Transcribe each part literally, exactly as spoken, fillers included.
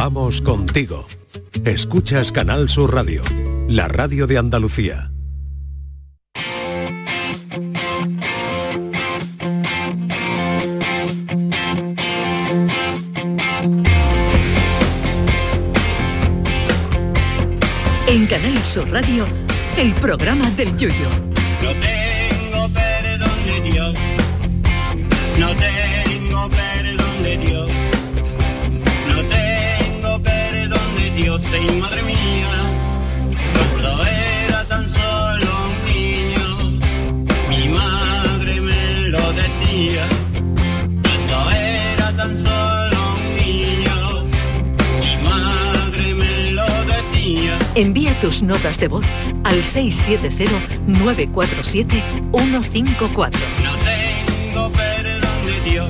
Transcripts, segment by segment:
Vamos contigo. Escuchas Canal Sur Radio, la radio de Andalucía. En Canal Sur Radio, el programa del Yuyu. No tengo perdón de Dios, no tengo perdón de Dios, no tengo perdón de Dios, y madre mía, cuando era tan solo un niño, mi madre me lo decía, cuando era tan solo un niño, mi madre me lo decía. Envía tus notas de voz al seis siete cero, nueve cuatro siete, uno cinco cuatro. No tengo perdón de Dios,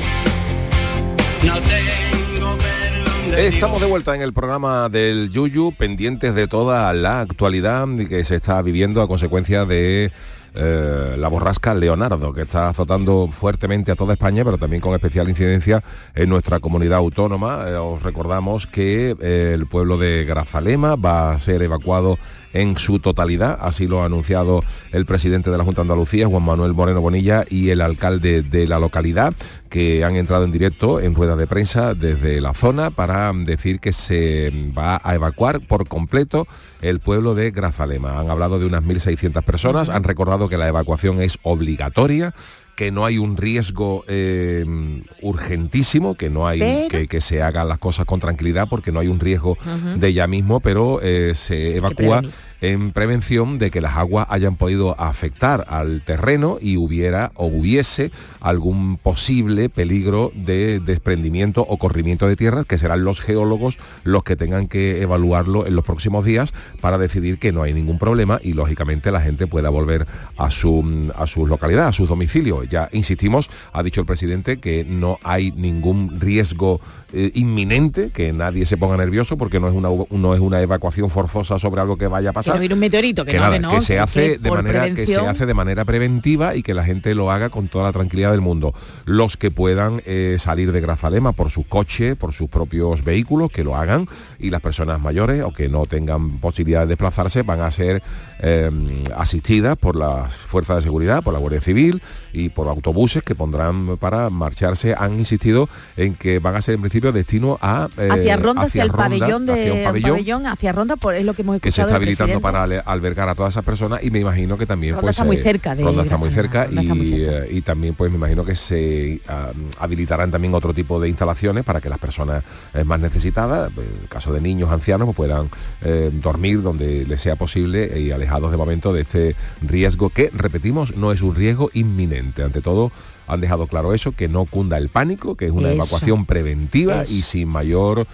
no tengo perdón de Dios. Estamos de vuelta en el programa del Yuyu, pendientes de toda la actualidad que se está viviendo a consecuencia de Eh, la borrasca Leonardo, que está azotando fuertemente a toda España, pero también con especial incidencia en nuestra comunidad autónoma. Eh, os recordamos que eh, el pueblo de Grazalema va a ser evacuado en su totalidad, así lo ha anunciado el presidente de la Junta de Andalucía, Juan Manuel Moreno Bonilla, y el alcalde de la localidad, que han entrado en directo en rueda de prensa desde la zona para decir que se va a evacuar por completo el pueblo de Grazalema. Han hablado de unas mil seiscientas personas, han recordado que la evacuación es obligatoria, que no hay un riesgo eh, urgentísimo, que no hay pero... que, que se hagan las cosas con tranquilidad, porque no hay un riesgo uh-huh. de ya mismo, pero eh, se evacúa en prevención de que las aguas hayan podido afectar al terreno y hubiera o hubiese algún posible peligro de desprendimiento o corrimiento de tierras, que serán los geólogos los que tengan que evaluarlo en los próximos días para decidir que no hay ningún problema y lógicamente la gente pueda volver a su a sus localidades, a sus domicilios. Ya insistimos, ha dicho el presidente que no hay ningún riesgo eh, inminente, que nadie se ponga nervioso porque no es una no es una evacuación forzosa sobre algo que vaya a pasar. Que no viene un meteorito, que, que no, nada, que no, que se que, hace que de manera prevención... que se hace de manera preventiva y que la gente lo haga con toda la tranquilidad del mundo. Los que puedan eh, salir de Grazalema por sus coches, por sus propios vehículos, que lo hagan, y las personas mayores o que no tengan posibilidad de desplazarse van a ser eh, asistidas por las fuerzas de seguridad, por la Guardia Civil y por autobuses que pondrán para marcharse. Han insistido en que van a ser en principio destino a eh, hacia Ronda, hacia, hacia el Ronda, pabellón de hacia un pabellón, pabellón hacia Ronda, por, es lo que hemos escuchado, que se está habilitando para albergar a todas esas personas, y me imagino que también Ronda pues está muy cerca de Ronda está muy cerca, Ronda y, está muy cerca. y también pues me imagino que se uh, habilitarán también otro tipo de instalaciones para que las personas eh, más necesitadas, en el caso de niños, ancianos, pues puedan eh, dormir donde les sea posible y alejados de momento de este riesgo que, repetimos, no es un riesgo inminente. Ante todo, han dejado claro eso, que no cunda el pánico, que es una eso, evacuación preventiva eso. y sin mayor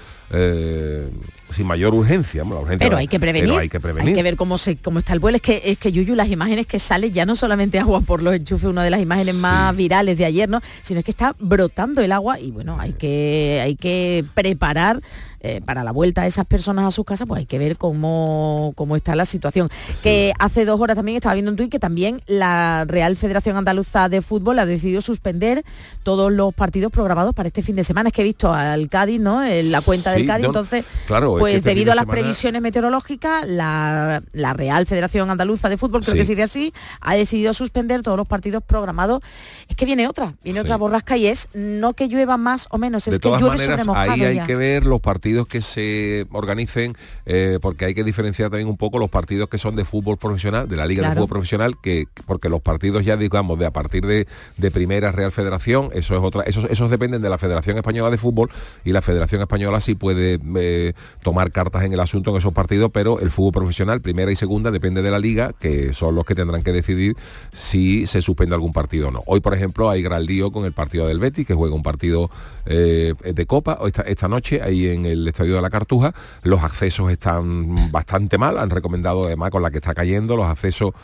eh, sin mayor urgencia. Bueno, la urgencia pero, hay que prevenir, pero hay que prevenir. Hay que ver cómo se cómo está el vuelo. Es que es que Yuyu, las imágenes que salen ya no solamente agua por los enchufes, una de las imágenes más sí. virales de ayer, ¿no? Sino es que está brotando el agua y bueno, hay que hay que preparar Eh, para la vuelta de esas personas a sus casas, pues hay que ver cómo, cómo está la situación. Sí. Que hace dos horas también estaba viendo un tuit que también la Real Federación Andaluza de Fútbol ha decidido suspender todos los partidos programados para este fin de semana. Es que he visto al Cádiz, ¿no? En la cuenta sí, del Cádiz, no, entonces, claro, pues es que este debido a las semana... previsiones meteorológicas, la, la Real Federación Andaluza de Fútbol, creo sí. que se dice así, ha decidido suspender todos los partidos programados. Es que viene otra, viene sí. otra borrasca, y es no que llueva más o menos, es de que todas llueve maneras, sobre mojado. Ahí hay ya. que ver los partidos que se organicen, eh, porque hay que diferenciar también un poco los partidos que son de fútbol profesional, de la Liga claro. de Fútbol Profesional, que porque los partidos ya, digamos, de a partir de, de Primera Real Federación, eso es otra, esos, esos dependen de la Federación Española de Fútbol, y la Federación Española sí puede eh, tomar cartas en el asunto en esos partidos, pero el fútbol profesional, Primera y Segunda, depende de la Liga, que son los que tendrán que decidir si se suspende algún partido o no. Hoy, por ejemplo, hay gran lío con el partido del Betis, que juega un partido eh, de Copa esta, esta noche, ahí en el Estadio de la Cartuja. Los accesos están bastante mal, han recomendado, además con la que está cayendo, los accesos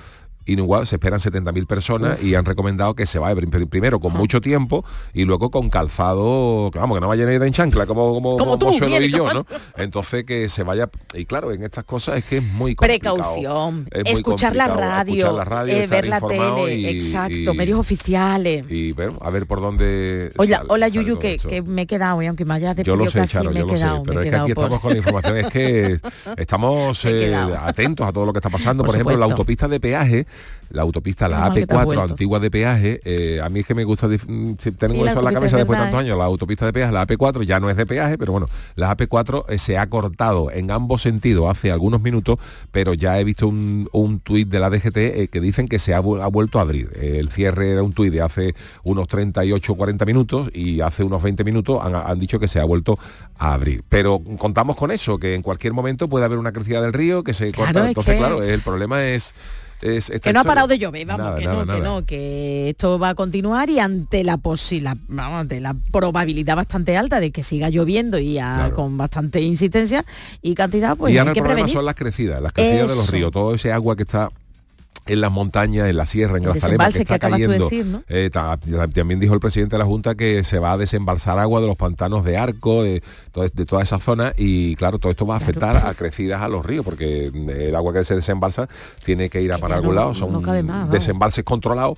y igual se esperan setenta mil personas. Uf. Y han recomendado que se vaya primero con ah. mucho tiempo y luego con calzado, que vamos, que no vaya a ir en chancla como como, como, como tú, suelo ir yo, ¿no? Entonces que se vaya, y claro, en estas cosas es que es muy complicado. Precaución, es muy escuchar, la radio, escuchar la radio, eh, ver la tele, y, exacto, y, medios oficiales. Y bueno, a ver por dónde. Hola, sale, hola sale Yuyu, que, que me he quedado, y aunque me hayas yo lo sé, casi, Charo, me yo he lo quedado, sé, pero me es que aquí por... estamos con la información, es que estamos eh, atentos a todo lo que está pasando. Por, por ejemplo, la autopista de peaje, la autopista, la A P cuatro, antigua de peaje, eh, a mí es que me gusta, si tengo sí, eso en la cabeza después de tantos años, la autopista de peaje, la A P cuatro ya no es de peaje, pero bueno, la A P cuatro eh, se ha cortado en ambos sentidos hace algunos minutos, pero ya he visto un, un tuit de la D G T eh, que dicen que se ha, ha vuelto a abrir. Eh, el cierre era un tuit de hace unos treinta y ocho o cuarenta minutos y hace unos veinte minutos han, han dicho que se ha vuelto a abrir. Pero contamos con eso, que en cualquier momento puede haber una crecida del río, que se claro, corta. Entonces, que... claro, el problema es... Es que no ha parado de llover, vamos, nada, que, nada, no, nada. que no, que esto va a continuar y ante la posibilidad, vamos, de la probabilidad bastante alta de que siga lloviendo y a, claro. con bastante insistencia y cantidad, pues y hay ahora que el problema prevenir. Son las crecidas, las crecidas Eso. de los ríos, todo ese agua que está en las montañas, en la sierra, en Grazalema, que está que cayendo. Decir, ¿no? eh, también dijo el presidente de la Junta que se va a desembalsar agua de los pantanos de Arco, de, de toda esa zona, y claro, todo esto va a afectar claro. a crecidas a los ríos, porque el agua que se desembalsa tiene que ir a para algún no, lado, son no más, desembalses controlados.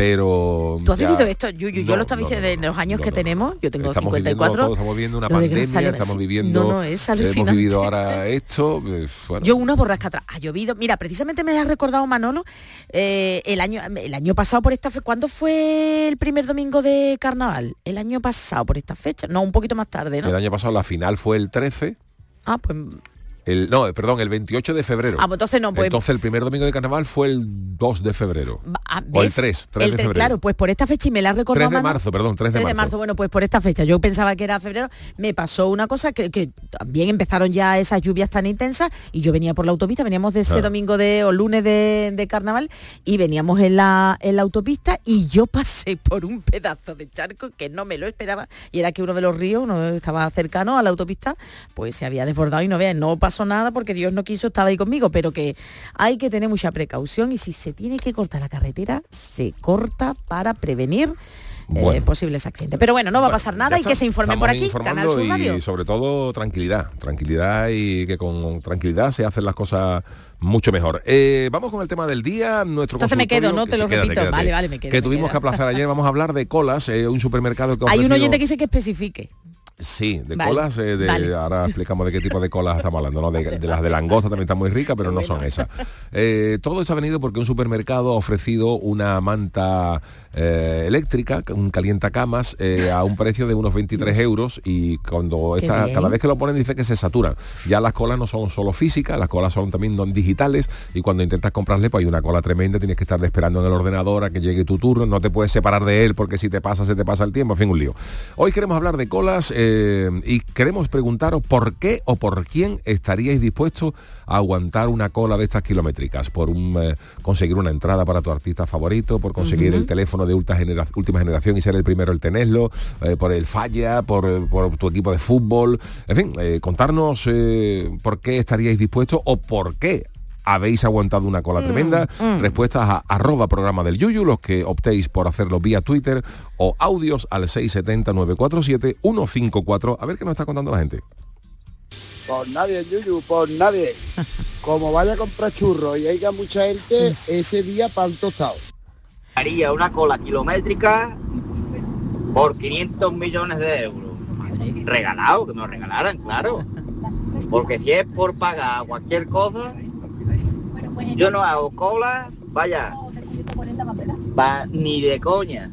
Pero tú has ya, vivido esto, Yuyu, no, yo lo estaba diciendo no, no, de los años no, que no, tenemos, yo tengo estamos cincuenta y cuatro. Viviendo, estamos viviendo una pandemia, estamos viviendo, no, no, es hemos vivido ahora esto. Eh, bueno. Yo una borrasca atrás, ha llovido, mira, precisamente me has recordado, Manolo, eh, el año el año pasado por esta fecha, ¿cuándo fue el primer domingo de carnaval? El año pasado por esta fecha, no, un poquito más tarde, ¿no? El año pasado la final fue el trece. Ah, pues... El, no, perdón, el veintiocho de febrero. Ah, pues entonces no, pues... Entonces el primer domingo de carnaval fue el dos de febrero. Ah, o el tres, tres el de febrero. Claro, pues por esta fecha, y me la ha recordado... tres de marzo, perdón, tres de marzo. tres de marzo, bueno, pues por esta fecha. Yo pensaba que era febrero. Me pasó una cosa, que, que también empezaron ya esas lluvias tan intensas, y yo venía por la autopista, veníamos de ese claro. domingo de, o lunes de, de carnaval, y veníamos en la, en la autopista, y yo pasé por un pedazo de charco que no me lo esperaba, y era que uno de los ríos, uno estaba cercano a la autopista, pues se había desbordado, y no vean, no pasó nada porque Dios no quiso, estaba ahí conmigo, pero que hay que tener mucha precaución, y si se tiene que cortar la carretera, se corta para prevenir bueno. eh, posibles accidentes. Pero bueno, no va bueno, a pasar nada y que se informen por aquí, Canal Sur Radio. Y sobre todo tranquilidad, tranquilidad y que con tranquilidad se hacen las cosas mucho mejor. Eh, vamos con el tema del día, nuestro Entonces me quedo, no te sí, lo quédate, repito. Quédate, vale, vale, me quedo. Que me tuvimos quedo. que aplazar ayer, vamos a hablar de colas, eh, un supermercado que ha Hay ofrecido... un oyente que dice que especifique. Sí, de vale, colas, eh, de, vale. ahora explicamos de qué tipo de colas estamos hablando, ¿no? De, de las de langosta también están muy ricas, pero no son esas. Eh, todo esto ha venido porque un supermercado ha ofrecido una manta eh, eléctrica, un calientacamas, eh, a un precio de unos veintitrés euros, y cuando esta, cada vez que lo ponen dice que se saturan. Ya las colas no son solo físicas, las colas son también non digitales, y cuando intentas comprarle pues hay una cola tremenda, tienes que estar esperando en el ordenador a que llegue tu turno, no te puedes separar de él porque si te pasa se te pasa el tiempo, en fin, un lío. Hoy queremos hablar de colas, eh, Eh, y queremos preguntaros por qué o por quién estaríais dispuestos a aguantar una cola de estas kilométricas, por un, eh, conseguir una entrada para tu artista favorito, por conseguir uh-huh. el teléfono de ultra genera- última generación y ser el primero en tenerlo, eh, por el falla, por, por tu equipo de fútbol, en fin, eh, contarnos eh, por qué estaríais dispuestos o por qué habéis aguantado una cola mm, tremenda. Mm. Respuestas a arroba programa del Yuyu, los que optéis por hacerlo vía Twitter, o audios al seis siete cero, nueve cuatro siete, uno cinco cuatro. A ver qué nos está contando la gente. Por nadie, Yuyu, por nadie. Como vaya a comprar churros y haya mucha gente, ese día pan tostado. Haría una cola kilométrica por quinientos millones de euros. Regalado, que nos regalaran, claro. Porque si es por pagar cualquier cosa, yo no hago cola, vaya, va, ni de coña.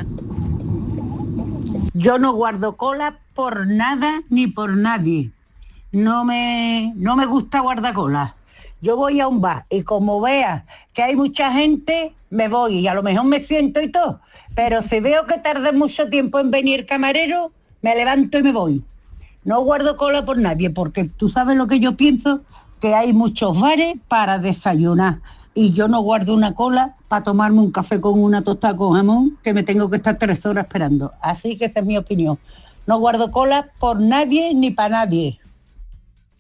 Yo no guardo cola por nada ni por nadie. No me, no me gusta guardar cola. Yo voy a un bar y como vea que hay mucha gente, me voy y a lo mejor me siento y todo. Pero si veo que tarda mucho tiempo en venir camarero, me levanto y me voy. No guardo cola por nadie, porque tú sabes lo que yo pienso, que hay muchos bares para desayunar y yo no guardo una cola para tomarme un café con una tostada con jamón, que me tengo que estar tres horas esperando. Así que esa es mi opinión. No guardo cola por nadie ni para nadie.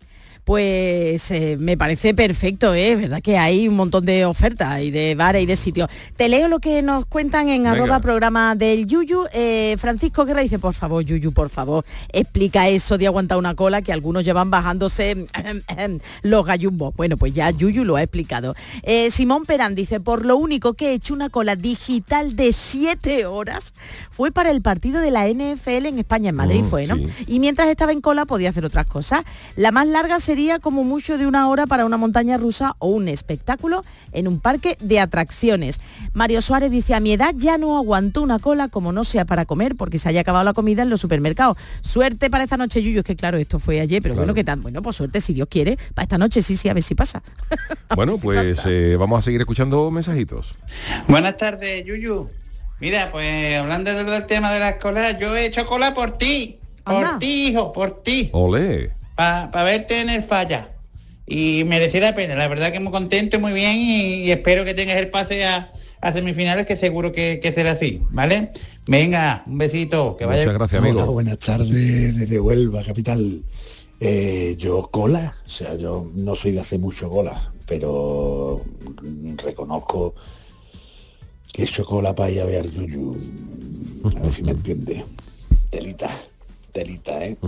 pues eh, me parece perfecto, ¿eh? Verdad que hay un montón de ofertas y de bares y de sitios. Te leo lo que nos cuentan en Venga. arroba programa del Yuyu. Eh, Francisco Guerra dice, por favor, Yuyu, por favor, explica eso de aguantar una cola, que algunos llevan bajándose los gallumbos. Bueno, pues ya Yuyu lo ha explicado. Eh, Simón Perán dice, por lo único que he hecho una cola digital de siete horas fue para el partido de la N F L en España, en Madrid mm, fue, ¿no? Sí. Y mientras estaba en cola podía hacer otras cosas. La más larga sería como mucho de una hora para una montaña rusa o un espectáculo en un parque de atracciones. Mario Suárez dice, a mi edad ya no aguanto una cola como no sea para comer porque se haya acabado la comida en los supermercados. Suerte para esta noche, Yuyu. Es que claro, esto fue ayer, pero claro. bueno, ¿qué tal? Bueno, pues suerte, si Dios quiere, para esta noche sí, sí, a ver si pasa. Bueno, si pues pasa. Eh, vamos a seguir escuchando mensajitos. Buenas tardes, Yuyu. Mira, pues hablando del, del tema de las colas, yo he hecho cola por ti, por Anda. ti, hijo, por ti. Olé. Para pa verte en el Falla. Y merecía la pena, la verdad que muy contento, muy bien, y, y espero que tengas el pase a, a semifinales, que seguro que, que será así, ¿vale? Venga, un besito, que vaya. Muchas gracias, amigo. Hola, buenas tardes desde Huelva, capital. Eh, yo cola, o sea, yo no soy de hacer mucho cola, pero reconozco que he hecho cola para ir a ver Yuyu. A ver si me entiende. Telita, telita, ¿eh?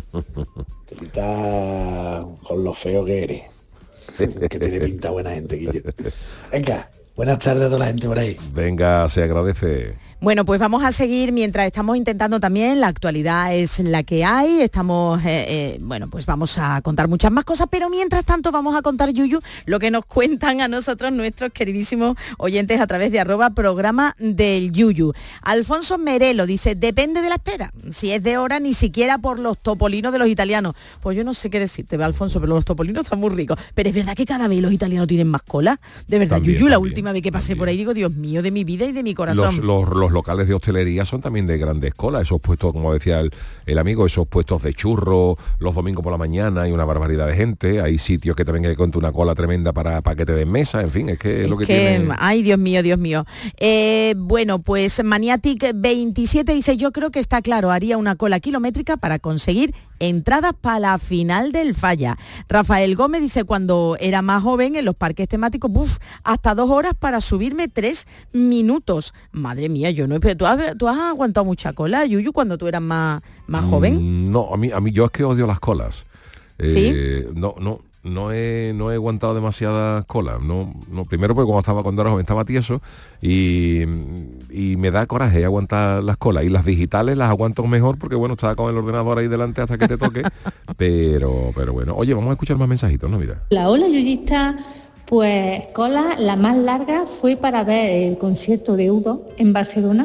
Telita con lo feo que eres. Que tiene pinta buena gente, Guillo. Venga, buenas tardes a toda la gente por ahí. Venga, se agradece. Bueno, pues vamos a seguir mientras estamos intentando también, la actualidad es la que hay, estamos, eh, eh, bueno, pues vamos a contar muchas más cosas, pero mientras tanto vamos a contar, Yuyu, lo que nos cuentan a nosotros nuestros queridísimos oyentes a través de arroba programa del Yuyu. Alfonso Merelo dice, depende de la espera, si es de hora ni siquiera por los topolinos de los italianos. Pues yo no sé qué decirte, Alfonso, pero los topolinos están muy ricos, pero es verdad que cada vez los italianos tienen más cola, de verdad, también, Yuyu, también, la última vez que pasé también. por ahí digo, Dios mío, de mi vida y de mi corazón. Los, los, los locales de hostelería son también de grandes colas, esos puestos, como decía el, el amigo, esos puestos de churro los domingos por la mañana, hay una barbaridad de gente, hay sitios que también hay que contar una cola tremenda para, para que te den mesa, en fin, es que es, es lo que, que tiene... Ay, Dios mío, Dios mío. Eh, bueno, pues Maniatic veintisiete dice, yo creo que está claro, haría una cola kilométrica para conseguir entradas para la final del Falla. Rafael Gómez dice, cuando era más joven en los parques temáticos, ¡buf!, hasta dos horas para subirme tres minutos. Madre mía, yo no he... ¿Tú has, tú has aguantado mucha cola, Yuyu, cuando tú eras más, más joven? Mm, no, a mí, a mí yo es que odio las colas. ¿Sí? Eh, no, no. No he, no he aguantado demasiadas colas. No, no, primero porque cuando estaba cuando era joven estaba tieso y, y me da coraje aguantar las colas. Y las digitales las aguanto mejor porque bueno, estaba con el ordenador ahí delante hasta que te toque. pero, pero bueno. Oye, vamos a escuchar más mensajitos, ¿no? Mira. La hola Yuyista, pues cola la más larga fue para ver el concierto de U dos en Barcelona,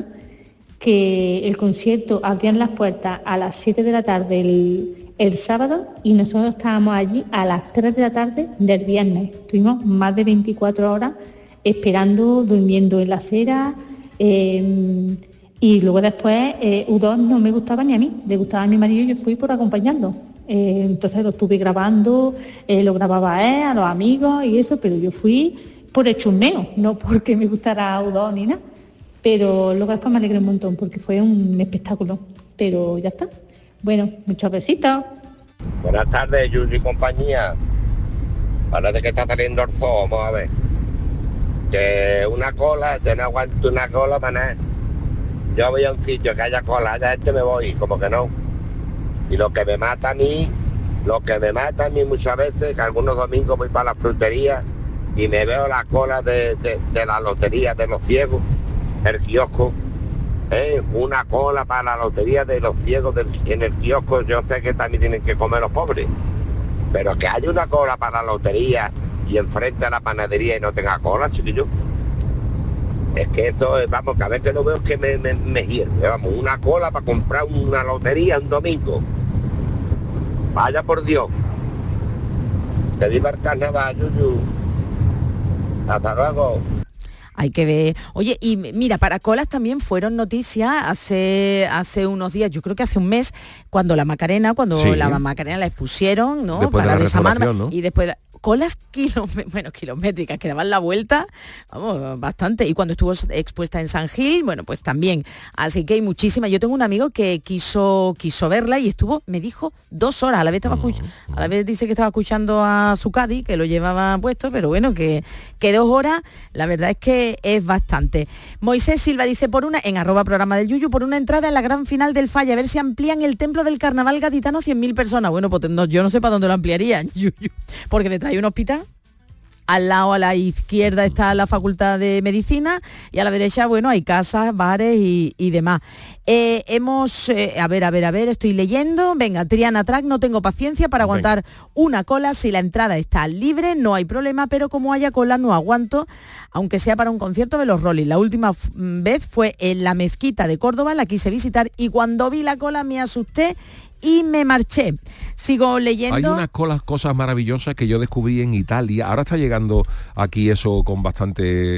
que el concierto abrían las puertas a las siete de la tarde el el sábado y nosotros estábamos allí a las tres de la tarde del viernes. Estuvimos más de veinticuatro horas esperando, durmiendo en la acera, eh, y luego después eh, U dos no me gustaba ni a mí, le gustaba a mi marido y yo fui por acompañarlo. Eh, entonces lo estuve grabando, eh, lo grababa a él, a los amigos y eso, pero yo fui por el chusmeo, no porque me gustara U dos ni nada. Pero luego después me alegré un montón porque fue un espectáculo, pero ya está. Bueno, muchos besitos. Buenas tardes, Yuyu y compañía. Parece que está saliendo el zoo, vamos a ver. Que una cola, yo no aguanto una cola para nada. Yo voy a un sitio que haya cola, haya este me voy, como que no. Y lo que me mata a mí, lo que me mata a mí muchas veces, que algunos domingos voy para la frutería y me veo la cola de, de, de la lotería de los ciegos, el kiosco. Eh, una cola para la lotería de los ciegos del, en el kiosco. Yo sé que también tienen que comer los pobres, pero que haya una cola para la lotería y enfrente a la panadería y no tenga cola, chiquillo, es que eso es, vamos, cada vez que lo veo es que me, me, me hierve, vamos, una cola para comprar una lotería un domingo, vaya por Dios. Que viva el carnaval, Yuyu. Hasta luego. Hay que ver. Oye, y mira, para colas también fueron noticias hace hace unos días, yo creo que hace un mes, cuando la Macarena, cuando sí. la Macarena la expusieron, ¿no? Después para de la desamarla, ¿no? y después colas kilómetras, bueno, kilométricas, que daban la vuelta, vamos, bastante. Y cuando estuvo expuesta en San Gil, bueno, pues también. Así que hay muchísimas. Yo tengo un amigo que quiso, quiso verla y estuvo, me dijo, dos horas. A la vez estaba escuch- a la vez dice que estaba escuchando a su Cádiz, que lo llevaba puesto, pero bueno, que, que dos horas, la verdad es que es bastante. Moisés Silva dice, por una, en arroba programa del Yuyu, por una entrada en la gran final del Falla, a ver si amplían el templo del carnaval gaditano a cien mil personas. Bueno, pues no, yo no sé para dónde lo ampliarían, Yuyu, porque detrás hay un hospital. Al lado, a la izquierda, está la Facultad de Medicina y a la derecha, bueno, hay casas, bares y, y demás. Eh, hemos, eh, a ver, a ver, a ver, estoy leyendo. Venga, Triana Track, no tengo paciencia para aguantar Venga. una cola. Si la entrada está libre, no hay problema, pero como haya cola, no aguanto, aunque sea para un concierto de los Rolling. La última f- vez fue en la Mezquita de Córdoba, la quise visitar y cuando vi la cola me asusté y me marché. Sigo leyendo. Hay unas colas, cosas maravillosas que yo descubrí en Italia. Ahora está llegando aquí eso con bastante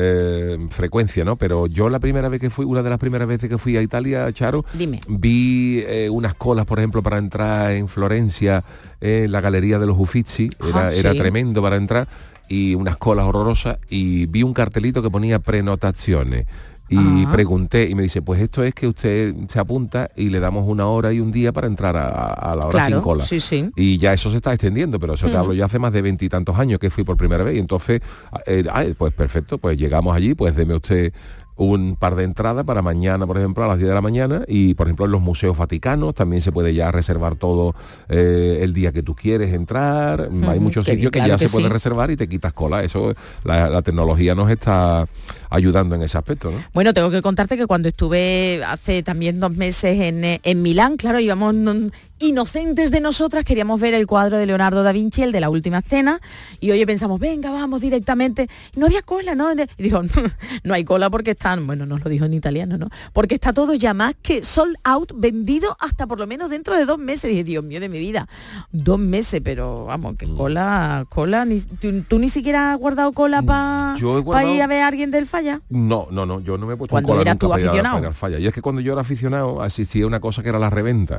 eh, frecuencia, ¿no? Pero yo la primera vez que fui, una de las primeras veces que fui a Italia, Charo, Dime. vi eh, unas colas, por ejemplo, para entrar en Florencia, en eh, la Galería de los Uffizi. Era, Ajá, era sí. tremendo para entrar. Y unas colas horrorosas. Y vi un cartelito que ponía prenotaciones. Y Ajá. pregunté y me dice, pues esto es que usted se apunta y le damos una hora y un día para entrar a, a la hora Claro, sin cola. sí, sí. Y ya eso se está extendiendo, pero eso te Mm. hablo ya hace más de veintitantos años que fui por primera vez. Y entonces, eh, ay, pues perfecto, pues llegamos allí, pues deme usted un par de entradas para mañana, por ejemplo, a las diez de la mañana. Y, por ejemplo, en los museos vaticanos también se puede ya reservar todo eh, el día que tú quieres entrar. Mm, Hay muchos qué sitios bien, que claro ya que se puede sí. reservar y te quitas cola. Eso, la, la tecnología nos está ayudando en ese aspecto, ¿no? Bueno, tengo que contarte que cuando estuve hace también dos meses en, eh, en Milán, claro, íbamos mm, inocentes de nosotras, queríamos ver el cuadro de Leonardo da Vinci, el de la Última Cena, y hoy pensamos, venga, vamos directamente. Y no había cola, ¿no? Y dijo, no hay cola porque están, bueno, nos lo dijo en italiano, ¿no? Porque está todo ya más que sold out, vendido hasta por lo menos dentro de dos meses. Y dije, Dios mío de mi vida, dos meses, pero vamos, que cola, cola, ni, ¿tú, tú ni siquiera has guardado cola para Yo he guardado- ir a ver a alguien del Falla? No, no, no, yo no me he puesto Cuando en cola eras nunca tú para ir a- aficionado. para ir al Falla. Y es que cuando yo era aficionado asistía a una cosa que era la reventa.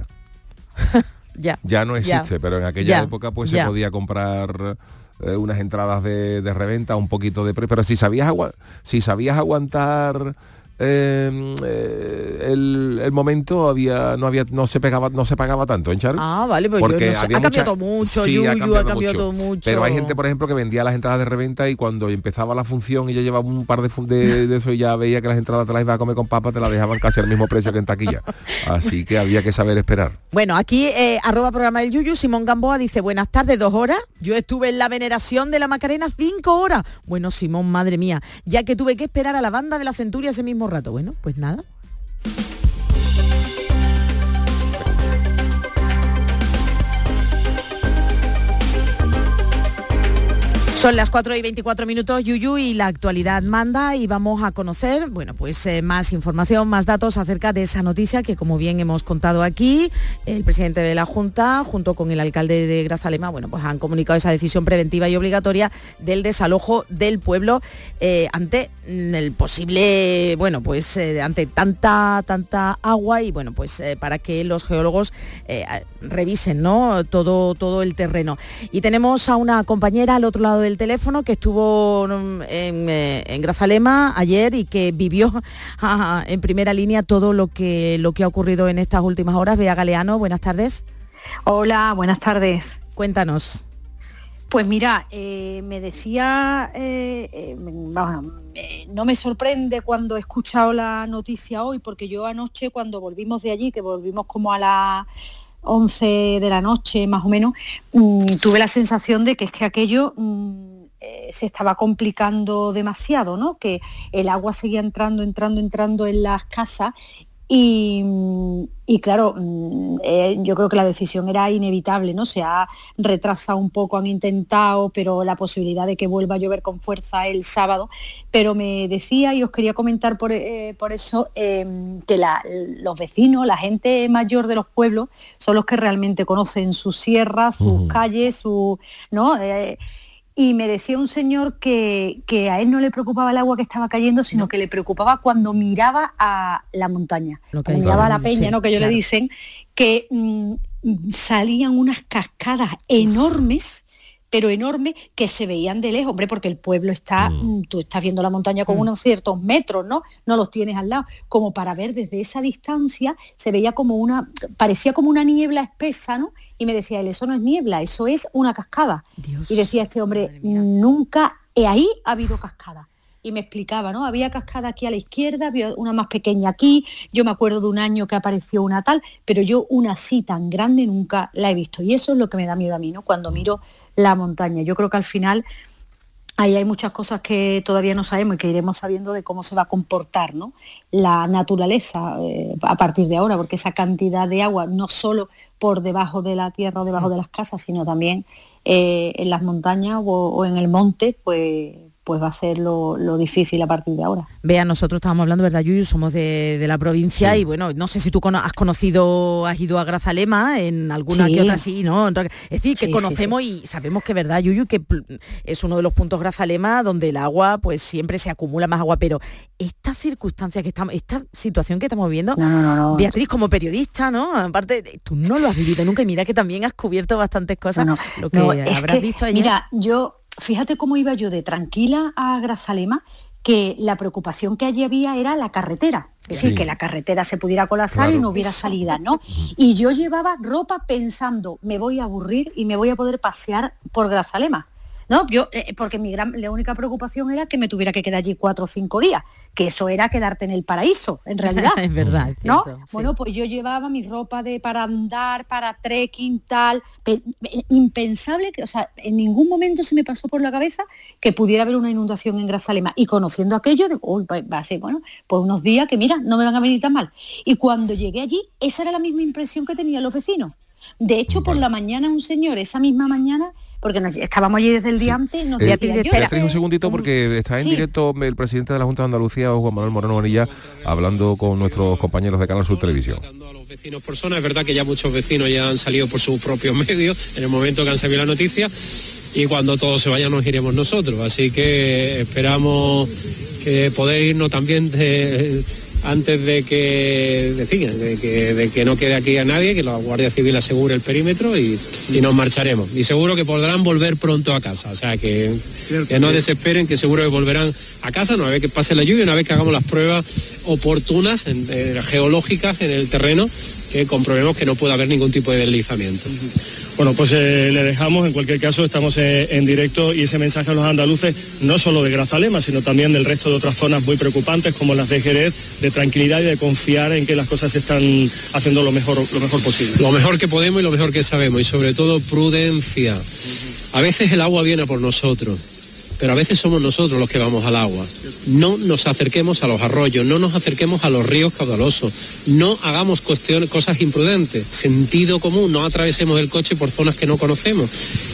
Ya. Ya no existe, Ya. pero en aquella Ya. época pues Ya. se podía comprar eh, unas entradas de, de reventa, un poquito de pre, pero si sabías agua, si sabías aguantar eh, eh, el, el momento había no había no se pegaba no se pagaba tanto en Charo. Ah, vale, pues Porque yo no sé. había Ha cambiado mucha- todo mucho, sí, Yuyu, ha ha cambiado cambiado mucho. todo mucho. Pero hay gente, por ejemplo, que vendía las entradas de reventa y cuando empezaba la función y ya llevaba un par de, fun- de, de eso y ya veía que las entradas te las iba a comer con papas, te las dejaban casi al mismo precio que en taquilla. Así que había que saber esperar. Bueno, aquí, eh, arroba programa del Yuyu, Simón Gamboa dice, buenas tardes, dos horas. Yo estuve en la veneración de la Macarena cinco horas. Bueno, Simón, madre mía, ya que tuve que esperar a la banda de la Centuria ese mismo rato. Bueno, pues nada. Son las cuatro y veinticuatro minutos, Yuyu, y la actualidad manda y vamos a conocer, bueno, pues eh, más información, más datos acerca de esa noticia que, como bien hemos contado aquí, el presidente de la Junta, junto con el alcalde de Grazalema, bueno, pues han comunicado esa decisión preventiva y obligatoria del desalojo del pueblo eh, ante mm, el posible, bueno, pues eh, ante tanta, tanta agua y, bueno, pues eh, para que los geólogos eh, revisen, ¿no?, todo, todo el terreno. Y tenemos a una compañera al otro lado del teléfono que estuvo en, eh, en Grazalema ayer y que vivió ah, en primera línea todo lo que, lo que ha ocurrido en estas últimas horas. Bea Galeano, buenas tardes. Hola, buenas tardes. Cuéntanos. Pues mira, eh, me decía, eh, eh, bueno, eh, no me sorprende cuando he escuchado la noticia hoy, porque yo anoche cuando volvimos de allí, que volvimos como a las once de la noche más o menos, mmm, tuve la sensación de que es que aquello mmm, eh, se estaba complicando demasiado, ¿no? Que el agua seguía entrando, entrando, entrando en las casas. Y, y claro, eh, yo creo que la decisión era inevitable, ¿no? Se ha retrasado un poco, han intentado, pero la posibilidad de que vuelva a llover con fuerza el sábado. Pero me decía, y os quería comentar por, eh, por eso, eh, que la, los vecinos, la gente mayor de los pueblos, son los que realmente conocen sus sierras, sus uh-huh. calles, su, ¿no? Eh, Y me decía un señor que, que a él no le preocupaba el agua que estaba cayendo, sino no. que le preocupaba cuando miraba a la montaña, cuando miraba a la peña, sí, ¿no? Que ellos claro. le dicen que mmm, salían unas cascadas enormes pero enormes, que se veían de lejos, hombre, porque el pueblo está, mm. tú estás viendo la montaña con mm. unos ciertos metros, ¿no? No los tienes al lado, como para ver desde esa distancia, se veía como una, parecía como una niebla espesa, ¿no? Y me decía él, eso no es niebla, eso es una cascada. Dios. Y decía este hombre, nunca ahí ha habido cascada. Y me explicaba, ¿no? Había cascada aquí a la izquierda, había una más pequeña aquí, yo me acuerdo de un año que apareció una tal, pero yo una así tan grande nunca la he visto. Y eso es lo que me da miedo a mí, ¿no? Cuando miro la montaña. Yo creo que al final ahí hay muchas cosas que todavía no sabemos y que iremos sabiendo de cómo se va a comportar, ¿no? La naturaleza eh, a partir de ahora, porque esa cantidad de agua, no solo por debajo de la tierra o debajo de las casas, sino también eh, en las montañas o, o en el monte, pues... pues va a ser lo, lo difícil a partir de ahora. Vea, nosotros estábamos hablando, ¿verdad, Yuyu? Somos de, de la provincia sí. y bueno, no sé si tú cono- has conocido, has ido a Grazalema, en alguna sí. que otra sí, ¿no? Es decir, que sí, conocemos sí, sí. y sabemos que, ¿verdad, Yuyu? Que es uno de los puntos Grazalema donde el agua, pues siempre se acumula más agua, pero esta circunstancia que estamos, esta situación que estamos viviendo, no, no, no, no. Beatriz, como periodista, ¿no? Aparte, tú no lo has vivido nunca y mira que también has cubierto bastantes cosas, no, no, lo que no, habrás que, visto ayer. Mira, yo... Fíjate cómo iba yo de tranquila a Grazalema, que la preocupación que allí había era la carretera. Es decir, sí. que la carretera se pudiera colapsar claro. y no hubiera salida, ¿no? Y yo llevaba ropa pensando, me voy a aburrir y me voy a poder pasear por Grazalema. No, yo, eh, porque mi gran, la única preocupación era que me tuviera que quedar allí cuatro o cinco días, que eso era quedarte en el paraíso, en realidad. Es verdad, es ¿no? cierto, sí. Bueno, pues yo llevaba mi ropa de para andar, para trekking, tal, pe, impensable, que, o sea, en ningún momento se me pasó por la cabeza que pudiera haber una inundación en Grazalema. Y conociendo aquello, digo, uy, va a ser, bueno, pues unos días que, mira, no me van a venir tan mal. Y cuando llegué allí, esa era la misma impresión que tenían los vecinos. De hecho, por la mañana un señor, esa misma mañana, porque nos, estábamos allí desde el día sí. antes, nos eh, decía, yo espera un segundito porque está en sí. directo el presidente de la Junta de Andalucía, Juan Manuel Moreno Bonilla, hablando con nuestros compañeros de Canal Sur Televisión. Vecinos por zona, es verdad que ya muchos vecinos ya han salido por sus propios medios en el momento que han sabido la noticia y cuando todos se vayan nos iremos nosotros, así que esperamos que poder irnos también de, antes de que decían, de que, de que no quede aquí a nadie, que la Guardia Civil asegure el perímetro y, y nos marcharemos. Y seguro que podrán volver pronto a casa, o sea que, que no desesperen, que seguro que volverán a casa una vez que pase la lluvia, una vez que hagamos las pruebas oportunas, en, eh, geológicas en el terreno, que comprobemos que no puede haber ningún tipo de deslizamiento. Bueno, pues eh, le dejamos, en cualquier caso estamos eh, en directo y ese mensaje a los andaluces, no solo de Grazalema, sino también del resto de otras zonas muy preocupantes como las de Jerez, de tranquilidad y de confiar en que las cosas se están haciendo lo mejor, lo mejor posible. Lo mejor que podemos y lo mejor que sabemos y sobre todo prudencia. A veces el agua viene por nosotros, pero a veces somos nosotros los que vamos al agua. No nos acerquemos a los arroyos, no nos acerquemos a los ríos caudalosos, no hagamos cuestiones, cosas imprudentes, sentido común, no atravesemos el coche por zonas que no conocemos.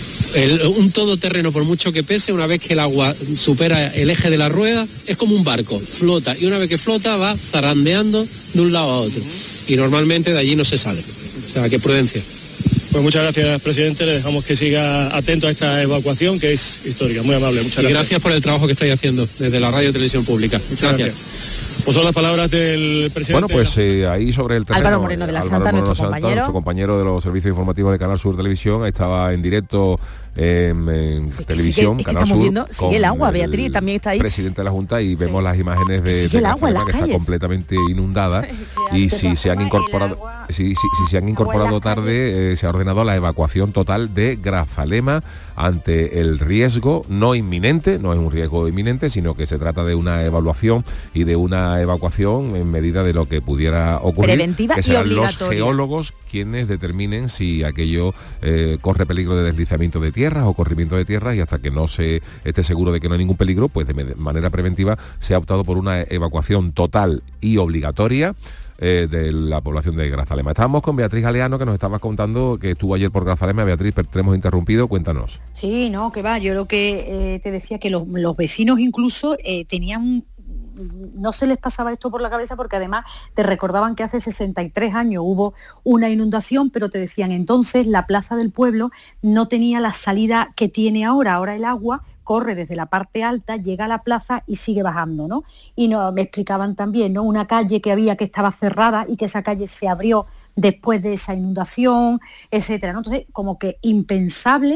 El, un todoterreno, por mucho que pese, una vez que el agua supera el eje de la rueda, es como un barco, flota, y una vez que flota va zarandeando de un lado a otro. Y normalmente de allí no se sale. O sea, qué prudencia. Pues muchas gracias, presidente. Le dejamos que siga atento a esta evacuación, que es histórica. Muy amable. Muchas y gracias. gracias por el trabajo que estáis haciendo desde la Radio y Televisión Pública. Muchas gracias. gracias. Pues son las palabras del presidente. Bueno, pues eh, ahí sobre el terreno. Álvaro Moreno de la Santa, Álvaro nuestro Santa, compañero. Nuestro compañero de los servicios informativos de Canal Sur Televisión. Estaba en directo eh, en sí, televisión, sigue, Canal es que Sur. Viendo, sigue el agua, Beatriz, también está ahí. Presidente de la Junta y sí. vemos las imágenes de, de el agua, la zona que calles. está completamente inundada. Y si se han incorporado, si, si, si se han incorporado tarde, eh, se ha ordenado la evacuación total de Grazalema ante el riesgo no inminente, no es un riesgo inminente, sino que se trata de una evaluación y de una evacuación en medida de lo que pudiera ocurrir, preventiva que serán y los geólogos quienes determinen si aquello eh, corre peligro de deslizamiento de tierras o corrimiento de tierras, y hasta que no se esté seguro de que no hay ningún peligro, pues de manera preventiva se ha optado por una evacuación total y obligatoria eh, de la población de Grazalema. Estábamos con Beatriz Galeano, que nos estabas contando que estuvo ayer por Grazalema. Beatriz, pero te hemos interrumpido, cuéntanos. Sí, no, que va, yo lo que eh, te decía que los, los vecinos incluso eh, tenían, no se les pasaba esto por la cabeza, porque además te recordaban que hace sesenta y tres años hubo una inundación, pero te decían entonces la plaza del pueblo no tenía la salida que tiene ahora. Ahora el agua corre desde la parte alta, llega a la plaza y sigue bajando, ¿no? Y no, me explicaban también, ¿no? Una calle que había que estaba cerrada y que esa calle se abrió después de esa inundación, etcétera, ¿no? Entonces, como que impensable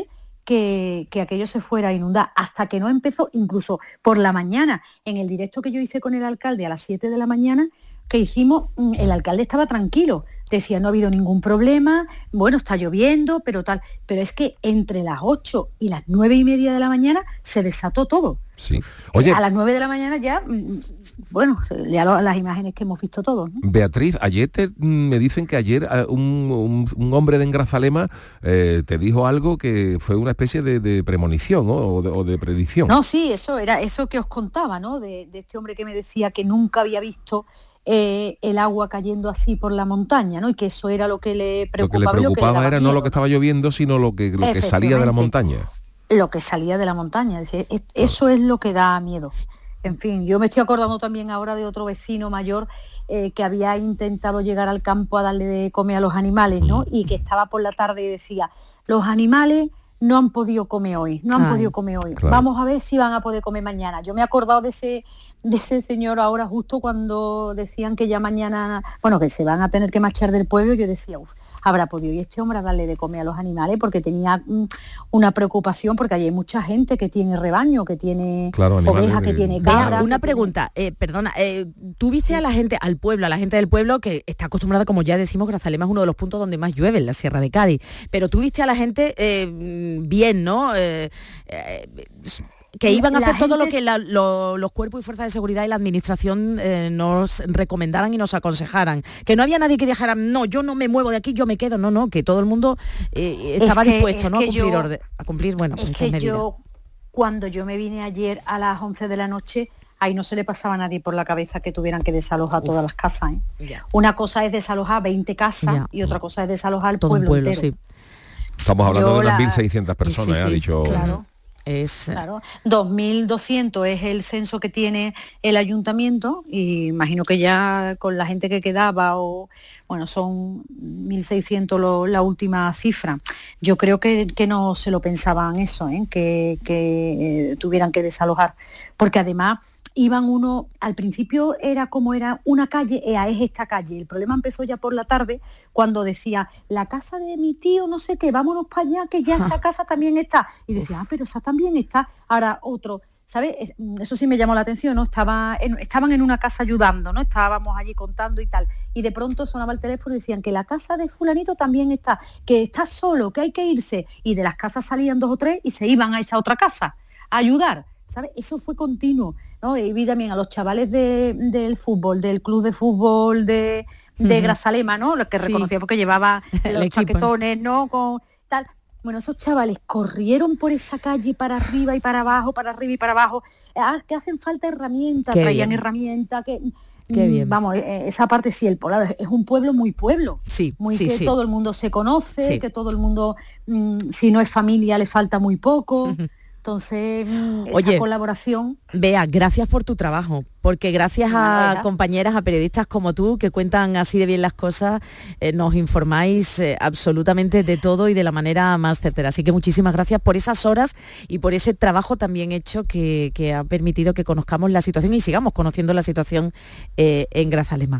que, que aquello se fuera a inundar, hasta que no empezó, incluso por la mañana, en el directo que yo hice con el alcalde a las siete de la mañana, que hicimos, el alcalde estaba tranquilo, decía no ha habido ningún problema, bueno, está lloviendo, pero tal, pero es que entre las ocho y las nueve y media de la mañana se desató todo. Sí. Oye, a las nueve de la mañana ya, bueno, ya lo, las imágenes que hemos visto todos, ¿no? Beatriz, ayer te, me dicen que ayer un, un, un hombre de Engrazalema eh, te dijo algo que fue una especie de, de premonición, ¿no? o, de, o de predicción. No, sí, eso era eso que os contaba, ¿no? De, de este hombre que me decía que nunca había visto Eh, el agua cayendo así por la montaña, ¿no? Y que eso era lo que le preocupaba. Lo que le preocupaba lo que le era miedo, no lo que estaba lloviendo, sino lo que, lo que salía de la montaña. Lo que salía de la montaña. Es decir, eso es lo que da miedo. En fin, yo me estoy acordando también ahora de otro vecino mayor eh, que había intentado llegar al campo a darle de comer a los animales, ¿no? Y que estaba por la tarde y decía, los animales no han podido comer hoy, no han Ay, podido comer hoy. Claro. Vamos a ver si van a poder comer mañana. Yo me he acordado de ese, de ese señor ahora justo cuando decían que ya mañana, bueno, que se van a tener que marchar del pueblo. Yo decía, uff, habrá podido y este hombre a darle de comer a los animales, porque tenía mm, una preocupación, porque hay mucha gente que tiene rebaño, que tiene claro, ovejas, de... que tiene cabras. Una pregunta, tiene... eh, perdona, eh, tú viste sí. a la gente, al pueblo, a la gente del pueblo que está acostumbrada, como ya decimos, Grazalema es uno de los puntos donde más llueve en la Sierra de Cádiz, pero tú viste a la gente eh, bien, ¿no? Eh, eh, que iban a hacer gente... todo lo que la, lo, los cuerpos y fuerzas de seguridad y la administración eh, nos recomendaran y nos aconsejaran. Que no había nadie que dijera, no, yo no me muevo de aquí, yo me quedo. No, no, que todo el mundo eh, estaba que, dispuesto, ¿no? A cumplir, yo, orde, a cumplir, bueno, es pues, que medidas. Yo, cuando yo me vine ayer a las once de la noche, ahí no se le pasaba a nadie por la cabeza que tuvieran que desalojar Uf. todas las casas. ¿eh? Una cosa es desalojar veinte casas ya. y otra cosa es desalojar el todo pueblo, pueblo entero. Sí. Estamos hablando yo de unas la... mil seiscientas personas, sí, sí, ha dicho... Claro. Es... Claro, dos mil doscientos es el censo que tiene el ayuntamiento y imagino que ya con la gente que quedaba, o bueno, son mil seiscientos lo, la última cifra. Yo creo que, que no se lo pensaban eso, ¿eh? que, que eh, tuvieran que desalojar, porque además iban uno, al principio era como era una calle, ea, es esta calle. El problema empezó ya por la tarde, cuando decía, la casa de mi tío, no sé qué, vámonos para allá, que ya esa casa también está. Y decía, ah, pero esa también está. Ahora otro, ¿sabes? Eso sí me llamó la atención, ¿no? Estaba en, estaban en una casa ayudando, ¿no? Estábamos allí contando y tal. Y de pronto sonaba el teléfono y decían que la casa de fulanito también está, que está solo, que hay que irse. Y de las casas salían dos o tres y se iban a esa otra casa a ayudar. ¿Sabes? Eso fue continuo, ¿no? Y vi también a los chavales de, del fútbol, del club de fútbol de, de uh-huh. Grazalema, ¿no? Los que sí. reconocía porque llevaba los chaquetones, ¿no? Con tal. Bueno, esos chavales corrieron por esa calle para arriba y para abajo, para arriba y para abajo. Ah, que hacen falta herramientas, Qué traían bien. herramientas, que... Qué bien. Vamos, esa parte sí, el Poblado es un pueblo muy pueblo, sí, muy sí, que sí. todo el mundo se conoce, sí. que todo el mundo, mmm, si no es familia, le falta muy poco. Uh-huh. Entonces, esa Oye, colaboración... Bea, gracias por tu trabajo, porque gracias a no, compañeras, a periodistas como tú, que cuentan así de bien las cosas, eh, nos informáis eh, absolutamente de todo y de la manera más certera. Así que muchísimas gracias por esas horas y por ese trabajo también hecho que, que ha permitido que conozcamos la situación y sigamos conociendo la situación eh, en Grazalema.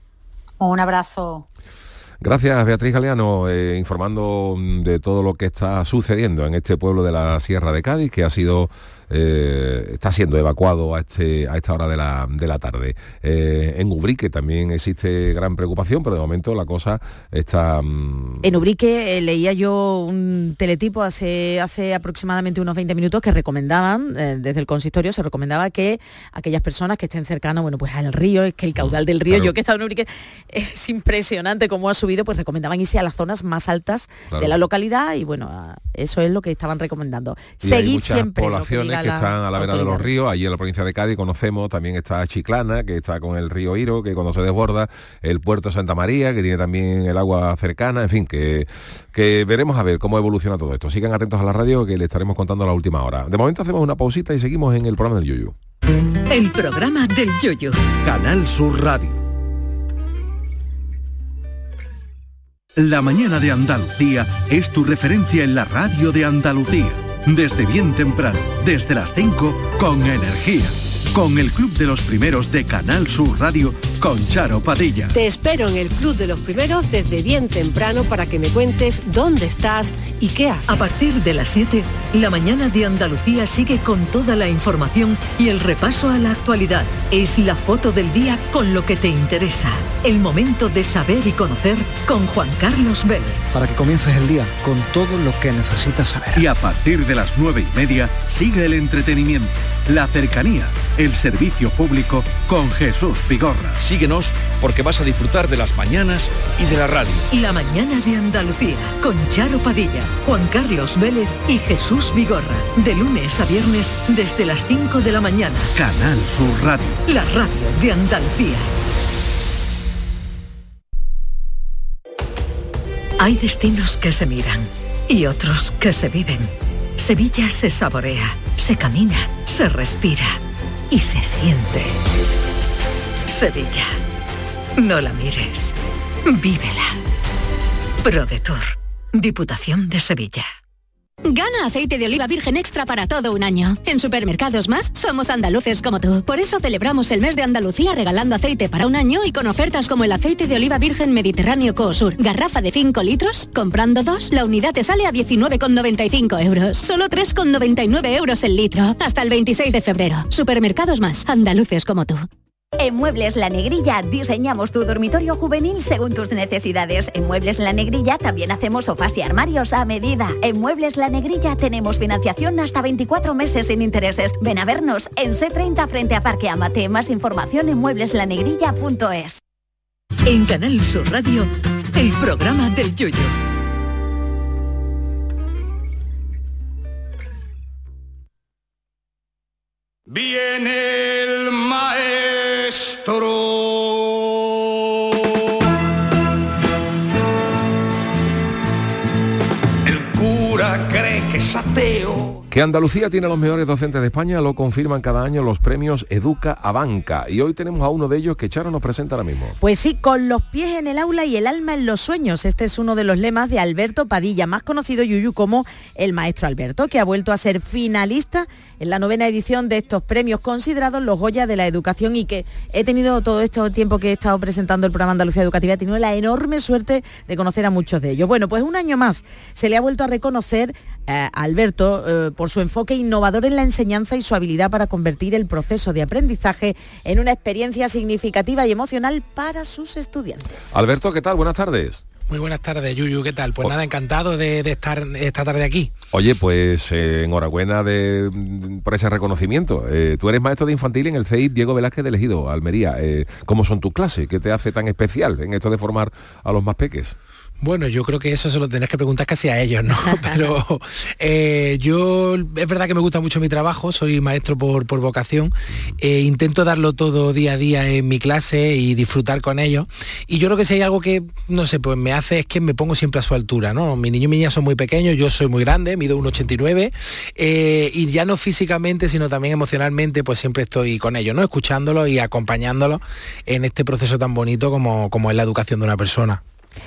Un abrazo. Gracias, Beatriz Galeano, eh, informando de todo lo que está sucediendo en este pueblo de la Sierra de Cádiz, que ha sido eh, está siendo evacuado a, este, a esta hora de la, de la tarde. Eh, en Ubrique también existe gran preocupación, pero de momento la cosa está... Um... En Ubrique eh, leía yo un teletipo hace, hace aproximadamente unos veinte minutos que recomendaban, eh, desde el consistorio se recomendaba que aquellas personas que estén cercanas, bueno, pues al río, es que el caudal del río, claro. Yo que he estado en Ubrique, es impresionante cómo ha subido, pues recomendaban irse a las zonas más altas claro. de la localidad y bueno, eso es lo que estaban recomendando. Y Seguid siempre poblaciones que, que están a la vera de los ríos. Allí en la provincia de Cádiz conocemos, también está Chiclana, que está con el río Iro, que cuando se desborda, el puerto de Santa María, que tiene también el agua cercana, en fin, que, que veremos a ver cómo evoluciona todo esto. Sigan atentos a la radio, que le estaremos contando a la última hora. De momento hacemos una pausita y seguimos en el programa del Yuyu. El programa del Yuyu. Canal Sur Radio. La mañana de Andalucía es tu referencia en la radio de Andalucía. Desde bien temprano, desde las cinco, con energía. con el Club de los Primeros de Canal Sur Radio con Charo Padilla. Te espero en el Club de los Primeros desde bien temprano para que me cuentes dónde estás y qué haces. A partir de las siete, La Mañana de Andalucía sigue con toda la información y el repaso a la actualidad. Es la foto del día con lo que te interesa. El momento de saber y conocer con Juan Carlos Vélez. Para que comiences el día con todo lo que necesitas saber. Y a partir de las nueve y media sigue el entretenimiento, la cercanía, el servicio público con Jesús Vigorra. Síguenos porque vas a disfrutar de las mañanas y de la radio. La Mañana de Andalucía con Charo Padilla, Juan Carlos Vélez y Jesús Vigorra. De lunes a viernes desde las cinco de la mañana. Canal Sur Radio. La radio de Andalucía. Hay destinos que se miran y otros que se viven. Sevilla se saborea, se camina, se respira y se siente. Sevilla. No la mires. Vívela. ProDetour. Diputación de Sevilla. Gana aceite de oliva virgen extra para todo un año. En Supermercados Más somos andaluces como tú. Por eso celebramos el mes de Andalucía regalando aceite para un año y con ofertas como el aceite de oliva virgen Mediterráneo Coosur. Garrafa de cinco litros, comprando dos, la unidad te sale a diecinueve con noventa y cinco euros. Solo tres con noventa y nueve euros el litro. Hasta el veintiséis de febrero. Supermercados Más, andaluces como tú. En Muebles La Negrilla diseñamos tu dormitorio juvenil según tus necesidades. En Muebles La Negrilla también hacemos sofás y armarios a medida. En Muebles La Negrilla tenemos financiación hasta veinticuatro meses sin intereses. Ven a vernos en C treinta frente a Parque Amate. Más información en muebles la negrilla punto es. En Canal Sur Radio, el programa del Yoyo. Viene el maestro. El cura cree que es ateo. Que Andalucía tiene los mejores docentes de España lo confirman cada año los premios Educa a Banca. Y hoy tenemos a uno de ellos que Charo nos presenta ahora mismo. Pues sí, con los pies en el aula y el alma en los sueños. Este es uno de los lemas de Alberto Padilla, más conocido, Yuyu, como el maestro Alberto, que ha vuelto a ser finalista en la novena edición de estos premios considerados los Goya de la educación, y que he tenido todo este tiempo que he estado presentando el programa Andalucía Educativa, he tenido la enorme suerte de conocer a muchos de ellos. Bueno, pues un año más se le ha vuelto a reconocer eh, a Alberto eh, por su enfoque innovador en la enseñanza y su habilidad para convertir el proceso de aprendizaje en una experiencia significativa y emocional para sus estudiantes. Alberto, ¿qué tal? Buenas tardes. Muy buenas tardes, Yuyu, ¿qué tal? Pues nada, encantado de, de estar esta tarde aquí. Oye, pues eh, enhorabuena de, por ese reconocimiento. Eh, tú eres maestro de infantil en el C E I Diego Velázquez de Ejido, Almería. Eh, ¿Cómo son tus clases? ¿Qué te hace tan especial en esto de formar a los más peques? Bueno, yo creo que eso se lo tenés que preguntar casi a ellos, ¿no? Pero eh, yo, es verdad que me gusta mucho mi trabajo, soy maestro por, por vocación, eh, intento darlo todo día a día en mi clase y disfrutar con ellos. Y yo creo que si hay algo que, no sé, pues me hace es que me pongo siempre a su altura, ¿no? Mi niño y mi niña son muy pequeños, yo soy muy grande, mido uno ochenta y nueve, eh, y ya no físicamente, sino también emocionalmente, pues siempre estoy con ellos, ¿no? Escuchándolos y acompañándolos en este proceso tan bonito como, como es la educación de una persona.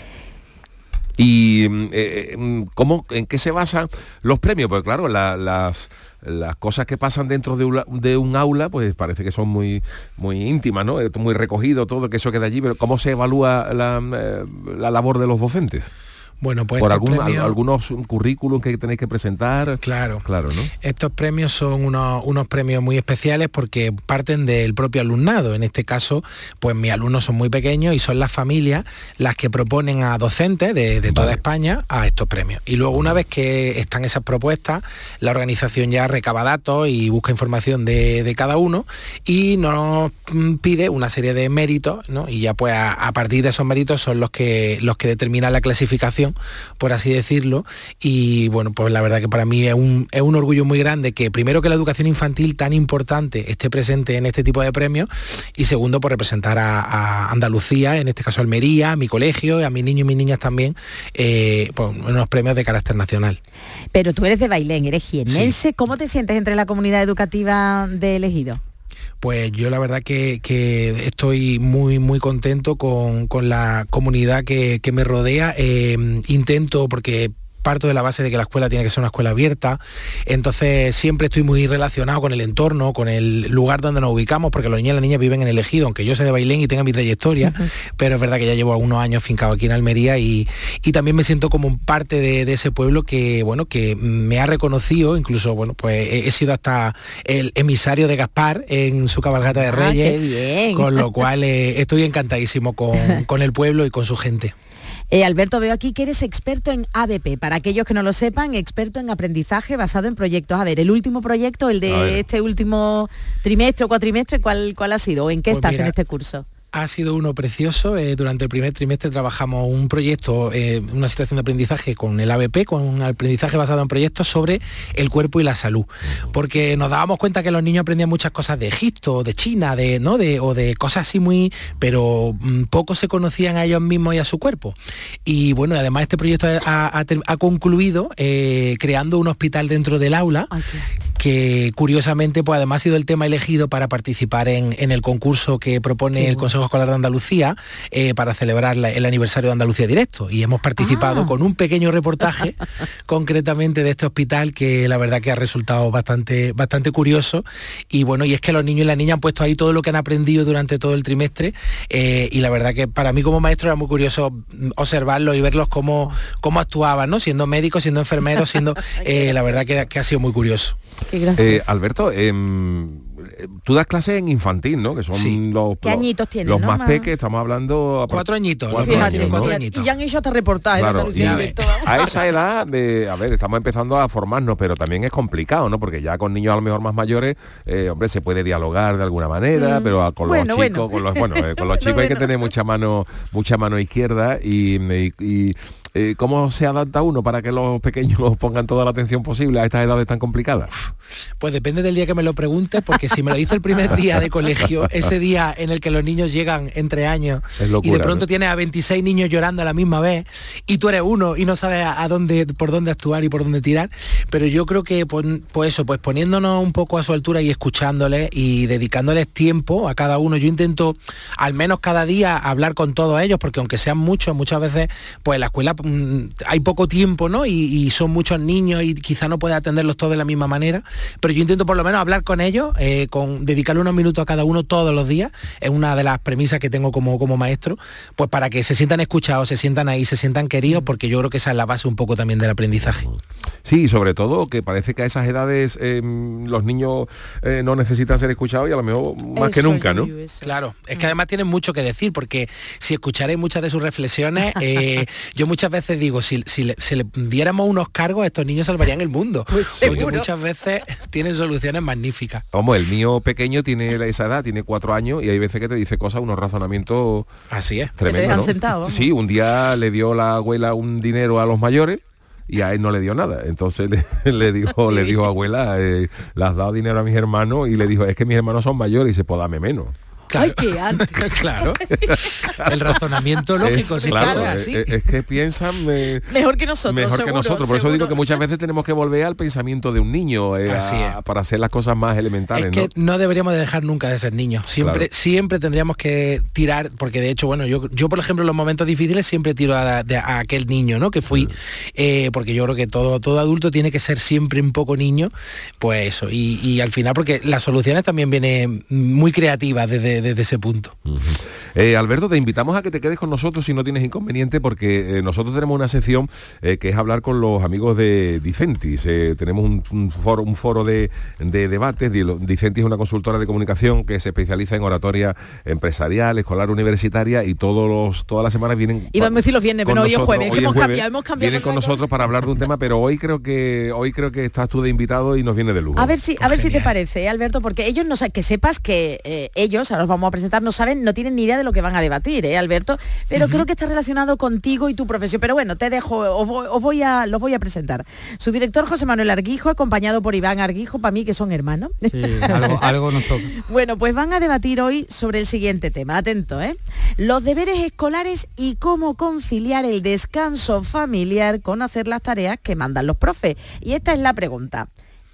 ¿Y eh, cómo, en qué se basan los premios? Porque claro, la, las, las cosas que pasan dentro de un, de un aula, pues parece que son muy, muy íntimas, ¿no? Muy recogido todo, que eso queda allí, pero ¿cómo se evalúa la, la labor de los docentes? Bueno, pues por algún, premios, algunos currículum que tenéis que presentar. Claro, claro, ¿no? Estos premios son unos, unos premios muy especiales porque parten del propio alumnado. En este caso, pues mis alumnos son muy pequeños y son las familias las que proponen a docentes de, de toda vale. España a estos premios. Y luego, una vez que están esas propuestas, la organización ya recaba datos y busca información de, de cada uno y nos pide una serie de méritos, ¿no? Y ya pues a, a partir de esos méritos son los que los que determinan la clasificación, por así decirlo. Y bueno, pues la verdad que para mí es un, es un orgullo muy grande que primero que la educación infantil tan importante esté presente en este tipo de premios, y segundo por representar a, a Andalucía, en este caso Almería, a mi colegio, a mis niños y mis niñas también, eh, pues unos premios de carácter nacional. Pero tú eres de Bailén, eres jiennense, sí. ¿Cómo te sientes entre la comunidad educativa de Ejido? Pues yo la verdad que, que estoy muy muy contento con, con la comunidad que, que me rodea. Eh, intento, porque parto de la base de que la escuela tiene que ser una escuela abierta, entonces siempre estoy muy relacionado con el entorno, con el lugar donde nos ubicamos, porque los niños y las niñas viven en el Ejido, aunque yo sea de Bailén y tenga mi trayectoria, uh-huh. pero es verdad que ya llevo algunos años fincado aquí en Almería y, y también me siento como parte de, de ese pueblo que, bueno, que me ha reconocido, incluso, bueno, pues he, he sido hasta el emisario de Gaspar en su cabalgata de Reyes, ah, qué bien. Con lo cual eh, estoy encantadísimo con, con el pueblo y con su gente. Eh, Alberto, veo aquí que eres experto en A B P. Para aquellos que no lo sepan, experto en aprendizaje basado en proyectos. A ver, el último proyecto, el de este último trimestre o cuatrimestre, ¿cuál, cuál ha sido? ¿O en qué pues estás mira, en este curso? Ha sido uno precioso. Eh, durante el primer trimestre trabajamos un proyecto, eh, una situación de aprendizaje con el A B P, con un aprendizaje basado en proyectos sobre el cuerpo y la salud. Porque nos dábamos cuenta que los niños aprendían muchas cosas de Egipto, de China, de, ¿no? de, o de cosas así muy... pero mmm, poco se conocían a ellos mismos y a su cuerpo. Y bueno, además este proyecto ha, ha, ha concluido eh, creando un hospital dentro del aula. Ay, que curiosamente pues además ha sido el tema elegido para participar en, en el concurso que propone sí, el Consejo Escolar de Andalucía eh, para celebrar la, el aniversario de Andalucía Directo, y hemos participado ah. con un pequeño reportaje concretamente de este hospital que la verdad que ha resultado bastante, bastante curioso. Y bueno, y es que los niños y las niñas han puesto ahí todo lo que han aprendido durante todo el trimestre eh, y la verdad que para mí como maestro era muy curioso observarlos y verlos cómo, cómo actuaban, ¿no? Siendo médicos, siendo enfermeros, siendo eh, la verdad que, que ha sido muy curioso. Eh, Alberto, eh, tú das clases en infantil, ¿no? Que son sí. los, ¿Qué añitos tienen, los ¿no? más pequeños, estamos hablando... Cuatro añitos. Cuatro Fíjate, años, ¿no? cuatro añitos. Y ya han hecho hasta reportajes. Claro, y a, a esa edad, eh, a ver, estamos empezando a formarnos, pero también es complicado, ¿no? Porque ya con niños a lo mejor más mayores, eh, hombre, se puede dialogar de alguna manera, mm. pero con bueno, los chicos, bueno. con los, bueno, eh, con los chicos bueno, hay que bueno. tener mucha mano, mucha mano izquierda y... y, y Eh, ¿cómo se adapta uno para que los pequeños pongan toda la atención posible a estas edades tan complicadas? Pues depende del día que me lo preguntes, porque si me lo dice el primer día de colegio, ese día en el que los niños llegan entre años locura, y de pronto ¿no? tienes a veintiséis niños llorando a la misma vez y tú eres uno y no sabes a, a dónde, por dónde actuar y por dónde tirar, pero yo creo que pues, pues eso, pues poniéndonos un poco a su altura y escuchándoles y dedicándoles tiempo a cada uno, yo intento al menos cada día hablar con todos ellos, porque aunque sean muchos, muchas veces pues en la escuela hay poco tiempo, ¿no? Y, y son muchos niños y quizá no puede atenderlos todos de la misma manera, pero yo intento por lo menos hablar con ellos, eh, con dedicarle unos minutos a cada uno todos los días, es una de las premisas que tengo como, como maestro, pues para que se sientan escuchados, se sientan ahí, se sientan queridos, porque yo creo que esa es la base un poco también del aprendizaje. Sí, sobre todo que parece que a esas edades eh, los niños eh, no necesitan ser escuchados y a lo mejor más eso, que nunca, ¿no? Claro, es que además tienen mucho que decir, porque si escucharéis muchas de sus reflexiones, eh, yo muchas veces digo, si, si le, si le diéramos unos cargos, estos niños salvarían el mundo. Pues porque seguro. Muchas veces tienen soluciones magníficas. Como el mío pequeño tiene esa edad, tiene cuatro años y hay veces que te dice cosas, unos razonamientos así es, tremendo, ¿no? Sentado, sí, un día le dio la abuela un dinero a los mayores y a él no le dio nada. Entonces le, le dijo, le dijo abuela, eh, le has dado dinero a mis hermanos, y le dijo, es que mis hermanos son mayores, y se pues dame menos. Claro. Ay, qué arte. Claro. El razonamiento lógico, es, si claro, así. Es, es que piensan eh, mejor que nosotros. Mejor seguro, que nosotros. Por seguro. eso digo que muchas veces tenemos que volver al pensamiento de un niño eh, así a, es. para hacer las cosas más elementales. Es que ¿no? no deberíamos de dejar nunca de ser niños. Siempre, claro. siempre tendríamos que tirar, porque de hecho, bueno, yo, yo por ejemplo en los momentos difíciles siempre tiro a, de, a aquel niño, ¿no? Que fui, sí. eh, porque yo creo que todo, todo adulto tiene que ser siempre un poco niño, pues eso. Y, y al final, porque las soluciones también vienen muy creativas desde, desde ese punto. Uh-huh. eh, Alberto, te invitamos a que te quedes con nosotros si no tienes inconveniente, porque eh, nosotros tenemos una sección eh, que es hablar con los amigos de Dicentis. Eh, tenemos un, un foro, un foro de, de debates. Dicentis es una consultora de comunicación que se especializa en oratoria empresarial, escolar, universitaria, y todos los, todas las semanas vienen. Íbamos a decir los viernes, pero hoy es jueves, hoy hemos, jueves cambiado, hemos cambiado. Vienen con nosotros cosa. para hablar de un tema, pero hoy creo que hoy creo que estás tú de invitado y nos viene de lujo. A ver si, a ver si te parece, ¿eh, Alberto, porque ellos no saben, que sepas que eh, ellos, ahora los vamos a presentar, no saben, no tienen ni idea de lo que van a debatir, ¿eh, Alberto? Pero uh-huh. creo que está relacionado contigo y tu profesión. Pero bueno, te dejo, os voy, os voy a, los voy a presentar. Su director, José Manuel Arguijo, acompañado por Iván Arguijo, para mí que son hermanos. Sí, algo, algo nos toca. Bueno, pues van a debatir hoy sobre el siguiente tema. Atento, ¿eh? Los deberes escolares y cómo conciliar el descanso familiar con hacer las tareas que mandan los profes. Y esta es la pregunta.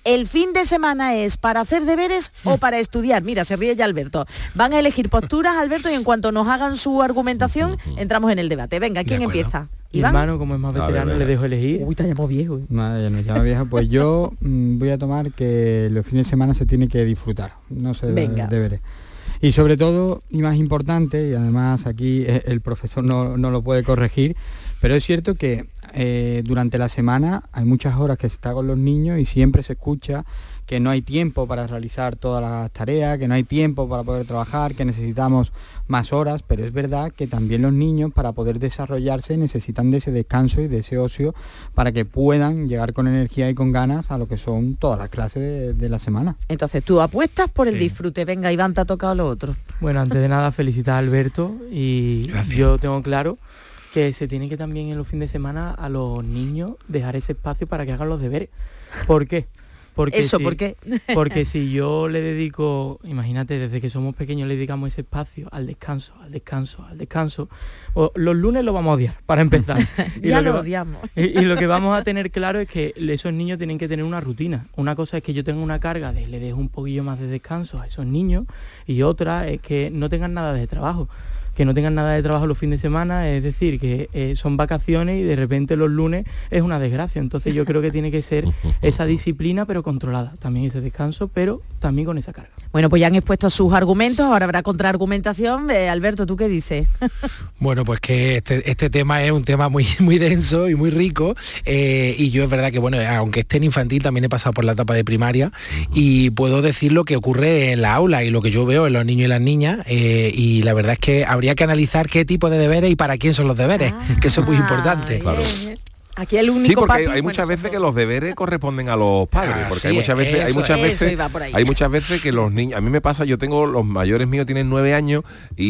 ¿el fin de semana es para hacer deberes o para estudiar? Mira, se ríe ya Alberto. Van a elegir posturas, Alberto, y en cuanto nos hagan su argumentación, entramos en el debate. Venga, ¿quién empieza? Mi ¿Iván? hermano, como es más veterano, ver, le dejo elegir. Uy, te llamo viejo. ¿eh? Madre, me llama vieja. Pues yo mm, voy a tomar que los fines de semana se tiene que disfrutar, no se Venga. deberes. Y sobre todo, y más importante, y además aquí el profesor no, no lo puede corregir, pero es cierto que eh, durante la semana hay muchas horas que se está con los niños y siempre se escucha que no hay tiempo para realizar todas las tareas, que no hay tiempo para poder trabajar, que necesitamos más horas, pero es verdad que también los niños, para poder desarrollarse, necesitan de ese descanso y de ese ocio para que puedan llegar con energía y con ganas a lo que son todas las clases de, de la semana. Entonces, tú apuestas por el Sí. disfrute. Venga, Iván, te ha tocado lo otro. Bueno, antes de nada, felicitar a Alberto y Gracias. yo tengo claro que se tiene que también en los fines de semana a los niños dejar ese espacio para que hagan los deberes. ¿Por qué? Porque Eso, si, ¿por qué? Porque si yo le dedico, imagínate, desde que somos pequeños le dedicamos ese espacio al descanso, al descanso, al descanso, o, los lunes lo vamos a odiar, para empezar. Y Ya lo que lo va- odiamos. Y, y lo que vamos a tener claro es que esos niños tienen que tener una rutina. Una cosa es que yo tenga una carga de le dejo un poquillo más de descanso a esos niños y otra es que no tengan nada de trabajo. Que no tengan nada de trabajo los fines de semana, es decir, que eh, son vacaciones y de repente los lunes es una desgracia. Entonces yo creo que tiene que ser esa disciplina pero controlada, también ese descanso, pero también con esa carga. Bueno, pues ya han expuesto sus argumentos, ahora habrá contraargumentación. Eh, Alberto, ¿tú qué dices? Bueno, pues que este, este tema es un tema muy, muy denso y muy rico, eh, y yo es verdad que, bueno, aunque esté en infantil, también he pasado por la etapa de primaria y puedo decir lo que ocurre en la aula y lo que yo veo en los niños y las niñas, eh, y la verdad es que habría que analizar qué tipo de deberes y para quién son los deberes, que eso es muy importante. Claro. Aquí el único Sí, porque papi, hay bueno, muchas son veces dos. que los deberes corresponden a los padres, Ah, porque sí, hay muchas veces, hay eso, muchas eso veces, iba por ahí. hay muchas veces que los niños, a mí me pasa, yo tengo los mayores míos tienen nueve años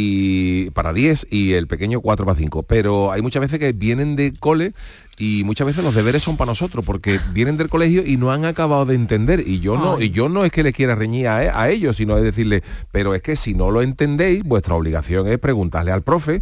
y para diez y el pequeño cuatro para cinco, pero hay muchas veces que vienen de cole y muchas veces los deberes son para nosotros porque vienen del colegio y no han acabado de entender y yo no Ay. y yo no es que les quiera reñir a, a ellos, sino es decirles, pero es que si no lo entendéis, vuestra obligación es preguntarle al profe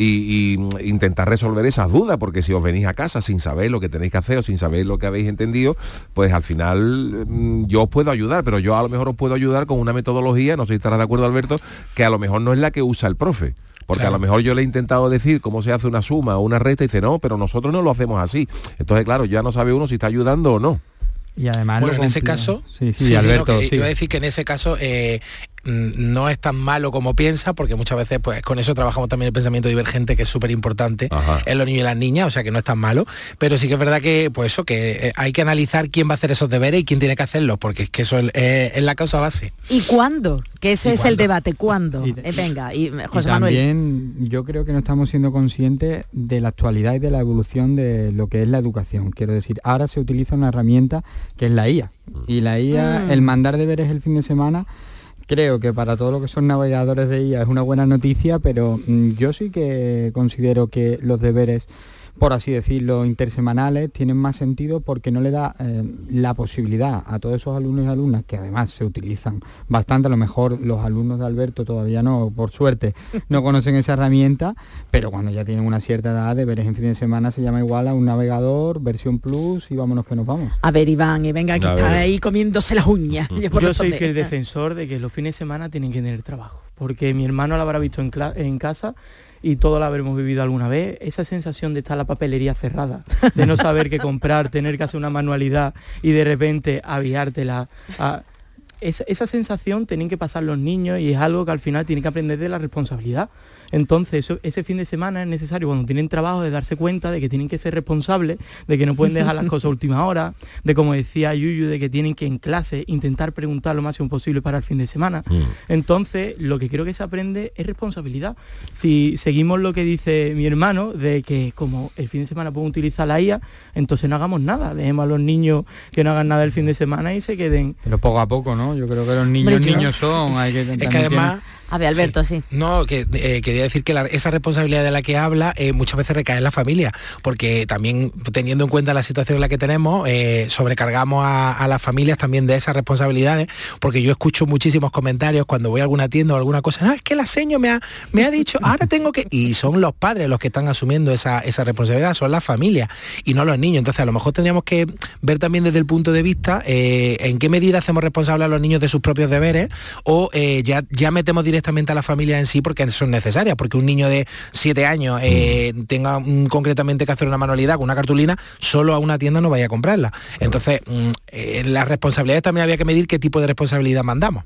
y, y intentar resolver esas dudas, porque si os venís a casa sin saber lo que tenéis que hacer o sin saber lo que habéis entendido, pues al final mm, yo os puedo ayudar, pero yo a lo mejor os puedo ayudar con una metodología, no sé si estarás de acuerdo, Alberto, que a lo mejor no es la que usa el profe. Porque Claro. a lo mejor yo le he intentado decir cómo se hace una suma o una resta y dice, no, pero nosotros no lo hacemos así. Entonces, claro, ya no sabe uno si está ayudando o no. Y además Bueno, lo en ese compli- caso, sí, sí, sí, Alberto, no, que sí. iba a decir que en ese caso eh, mm, no es tan malo como piensa, porque muchas veces pues con eso trabajamos también el pensamiento divergente, que es súper importante Ajá. en los niños y las niñas, o sea que no es tan malo, pero sí que es verdad que pues eso, que eh, hay que analizar quién va a hacer esos deberes y quién tiene que hacerlos, porque es que eso es, eh, es la causa base. ¿Y cuándo? Que ese ¿Y es el cuándo? debate. ¿Cuándo? Y- Eh, venga, y eh, Y José Manuel. también yo creo que no estamos siendo conscientes de la actualidad y de la evolución de lo que es la educación. Quiero decir, ahora se utiliza una herramienta que es la I A. Y la I A, Mm. el mandar deberes el fin de semana, creo que para todo lo que son navegadores de I A es una buena noticia, pero mm, yo sí que considero que los deberes, por así decirlo, intersemanales, tienen más sentido porque no le da eh, la posibilidad a todos esos alumnos y alumnas, que además se utilizan bastante, a lo mejor los alumnos de Alberto todavía no, por suerte, no conocen esa herramienta, pero cuando ya tienen una cierta edad, deberes en fin de semana se llama igual a un navegador, versión plus y vámonos que nos vamos. A ver, Iván, y venga, que A está ver. ahí comiéndose las uñas. Yo por Yo soy responder. fiel defensor de que los fines de semana tienen que tener trabajo, porque mi hermano lo habrá visto en, cla- en casa y todos la habremos vivido alguna vez, esa sensación de estar la papelería cerrada, de no saber qué comprar, tener que hacer una manualidad y de repente aviártela. A... Esa, esa sensación tienen que pasar los niños y es algo que al final tienen que aprender de la responsabilidad. Entonces, eso, ese fin de semana es necesario, cuando tienen trabajo, de darse cuenta de que tienen que ser responsables, de que no pueden dejar las cosas a última hora, de, como decía Yuyu, de que tienen que en clase intentar preguntar lo máximo posible para el fin de semana. Mm. Entonces, lo que creo que se aprende es responsabilidad. Si seguimos lo que dice mi hermano, de que como el fin de semana pueden utilizar la I A, entonces no hagamos nada. Dejemos a los niños que no hagan nada el fin de semana y se queden... Pero poco a poco, ¿no? ¿no? Yo creo que los niños Hombre, yo- niños son, hay que Es que también además... tienen- A ver, Alberto, sí. No, que eh, quería decir que la- esa responsabilidad de la que habla eh, muchas veces recae en la familia, porque también teniendo en cuenta la situación en la que tenemos, eh, sobrecargamos a, a las familias también de esas responsabilidades, porque yo escucho muchísimos comentarios cuando voy a alguna tienda o alguna cosa, no, es que la seño me ha, me ha dicho, ahora tengo que... Y son los padres los que están asumiendo esa, esa responsabilidad, son las familias y no los niños. Entonces a lo mejor tendríamos que ver también desde el punto de vista eh, en qué medida hacemos responsables a los niños de sus propios deberes o eh, ya, ya metemos directamente a la familia en sí porque son necesarias, porque un niño de siete años eh, tenga mm, concretamente que hacer una manualidad con una cartulina, solo a una tienda no vaya a comprarla. Entonces, mm, eh, las responsabilidades también había que medir qué tipo de responsabilidad mandamos.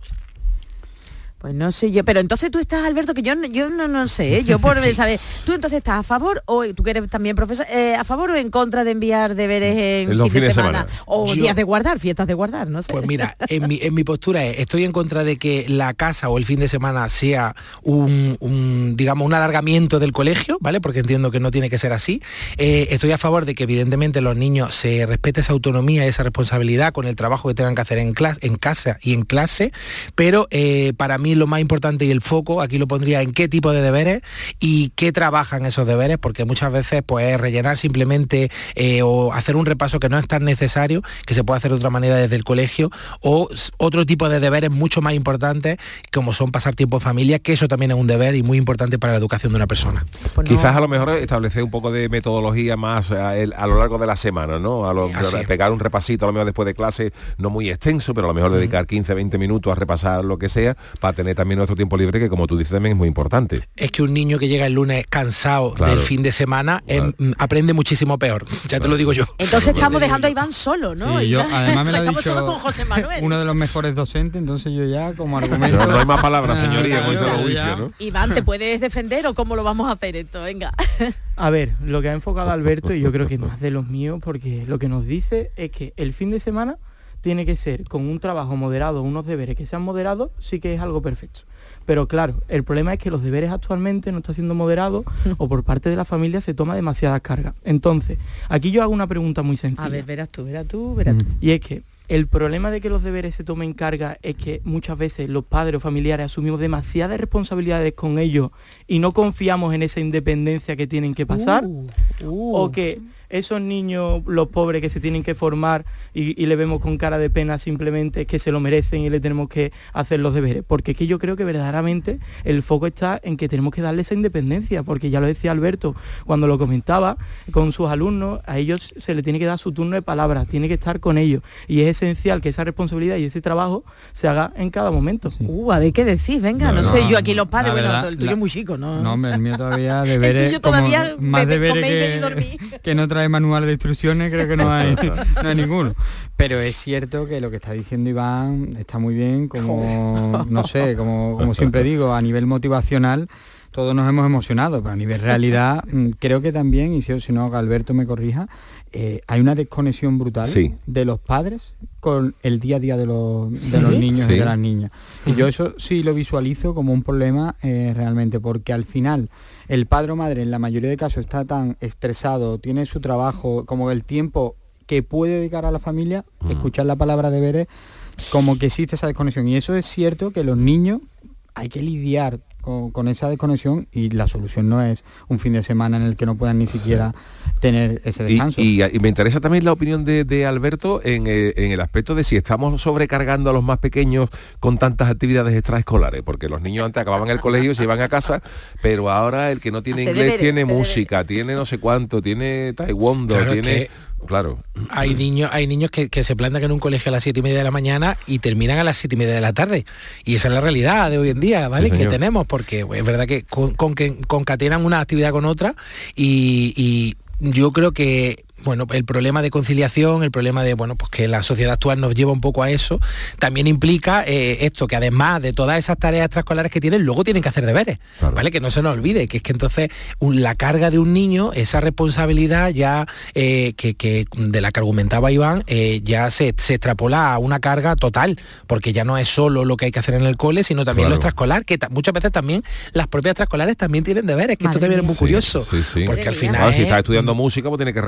Pues no sé yo, pero entonces tú estás, Alberto, que yo, no- yo no, no sé, ¿eh? Yo por Sí. saber, tú entonces estás a favor, o tú que eres también profesor, eh, a favor o en contra de enviar deberes en, En los fin de fines de semana, semana. o Yo- días de guardar, fiestas de guardar, no sé. Pues mira, en mi, en mi postura es, estoy en contra de que la casa o el fin de semana sea un, un, digamos, un alargamiento del colegio, ¿vale? Porque entiendo que no tiene que ser así. Eh, estoy a favor de que evidentemente los niños se respete esa autonomía y esa responsabilidad con el trabajo que tengan que hacer en, clase, en casa y en clase, pero eh, para mí lo más importante y el foco aquí lo pondría en qué tipo de deberes y qué trabajan esos deberes, porque muchas veces pues rellenar simplemente eh, o hacer un repaso que no es tan necesario, que se puede hacer de otra manera desde el colegio, o s- otro tipo de deberes mucho más importantes como son pasar tiempo en familia, que eso también es un deber y muy importante para la educación de una persona. Quizás a lo mejor establecer un poco de metodología más a, el- a lo largo de la semana, ¿no? A lo, Así es. pegar un repasito a lo mejor después de clase, no muy extenso, pero a lo mejor dedicar quince, veinte minutos a repasar lo que sea, para tener también nuestro tiempo libre, que como tú dices también es muy importante. Es que un niño que llega el lunes cansado Claro. del fin de semana em, aprende muchísimo peor, ya te lo digo yo. Entonces estamos dejando a Iván solo, ¿no? Sí, yo, Iván- además me lo ha estamos dicho todos con José Manuel. uno de los mejores docentes, entonces yo ya como argumento... No, no hay más palabras, señoría, Ah, como dice claro, los ya. juicios, ¿no? Iván, ¿te puedes defender o cómo lo vamos a hacer esto? Venga. A ver, lo que ha enfocado Alberto, y yo creo que es más de los míos, porque lo que nos dice es que el fin de semana tiene que ser con un trabajo moderado, unos deberes que sean moderados, sí que es algo perfecto. Pero claro, el problema es que los deberes actualmente no están siendo moderados o por parte de la familia se toma demasiadas cargas. Entonces, aquí yo hago una pregunta muy sencilla. A ver, verás tú, verás tú, verás tú. Y es que el problema de que los deberes se tomen carga es que muchas veces los padres o familiares asumimos demasiadas responsabilidades con ellos y no confiamos en esa independencia que tienen que pasar, Uh, uh. o que esos niños, los pobres que se tienen que formar y, y le vemos con cara de pena simplemente que se lo merecen y le tenemos que hacer los deberes. Porque es que yo creo que verdaderamente el foco está en que tenemos que darle esa independencia, porque ya lo decía Alberto cuando lo comentaba con sus alumnos, a ellos se le tiene que dar su turno de palabra, tiene que estar con ellos y es esencial que esa responsabilidad y ese trabajo se haga en cada momento. Uh, a ver qué decís, venga, no, No, sé, no, yo aquí los padres, la bueno, verdad, el tuyo la- es muy chico, ¿no? No, hombre, el mío todavía deberes, El tuyo todavía como más bebe- deberes comer, beber y que, dormir. que no trae manual de instrucciones, creo que no hay, no hay ninguno. Pero es cierto que lo que está diciendo Iván está muy bien, como, no sé, como, como siempre digo, a nivel motivacional, todos nos hemos emocionado, pero a nivel realidad, mm, creo que también, y si, si no, que Alberto me corrija, eh, hay una desconexión brutal Sí. de los padres con el día a día de los, de ¿Sí? los niños Sí. y de las niñas. Y yo eso sí lo visualizo como un problema eh, realmente, porque al final el padre o madre en la mayoría de casos está tan estresado, tiene su trabajo, como el tiempo que puede dedicar a la familia, escuchar la palabra deberes, como que existe esa desconexión. Y eso es cierto que los niños hay que lidiar con, con esa desconexión y la solución no es un fin de semana en el que no puedan ni siquiera tener ese Y, descanso. y- y me interesa también la opinión de, de Alberto en, eh, en el aspecto de si estamos sobrecargando a los más pequeños con tantas actividades extraescolares, porque los niños antes acababan el colegio y se iban a casa, pero ahora el que no tiene Hace inglés deberes, tiene hace música, tiene no sé cuánto, tiene taekwondo, Claro, tiene... que- Claro. Hay niños, hay niños que, que se plantan en un colegio a las siete y media de la mañana y terminan a las siete y media de la tarde. Y esa es la realidad de hoy en día, ¿vale? Sí, que señor. tenemos, porque es verdad que con, con que concatenan una actividad con otra y, y yo creo que bueno, el problema de conciliación, el problema de, bueno, pues que la sociedad actual nos lleva un poco a eso, también implica eh, esto, que además de todas esas tareas extraescolares que tienen, luego tienen que hacer deberes, ¿vale? Que no se nos olvide, que es que entonces un- la carga de un niño, esa responsabilidad ya eh, que, que de la que argumentaba Iván, eh, ya se, se extrapola a una carga total, porque ya no es solo lo que hay que hacer en el cole, sino también Claro. lo extraescolar, que ta- muchas veces también las propias extraescolares también tienen deberes, que Madre esto también es muy Sí, curioso, sí, sí. porque al Claro, final si es- estás estudiando música, pues tienes que repasar Claro,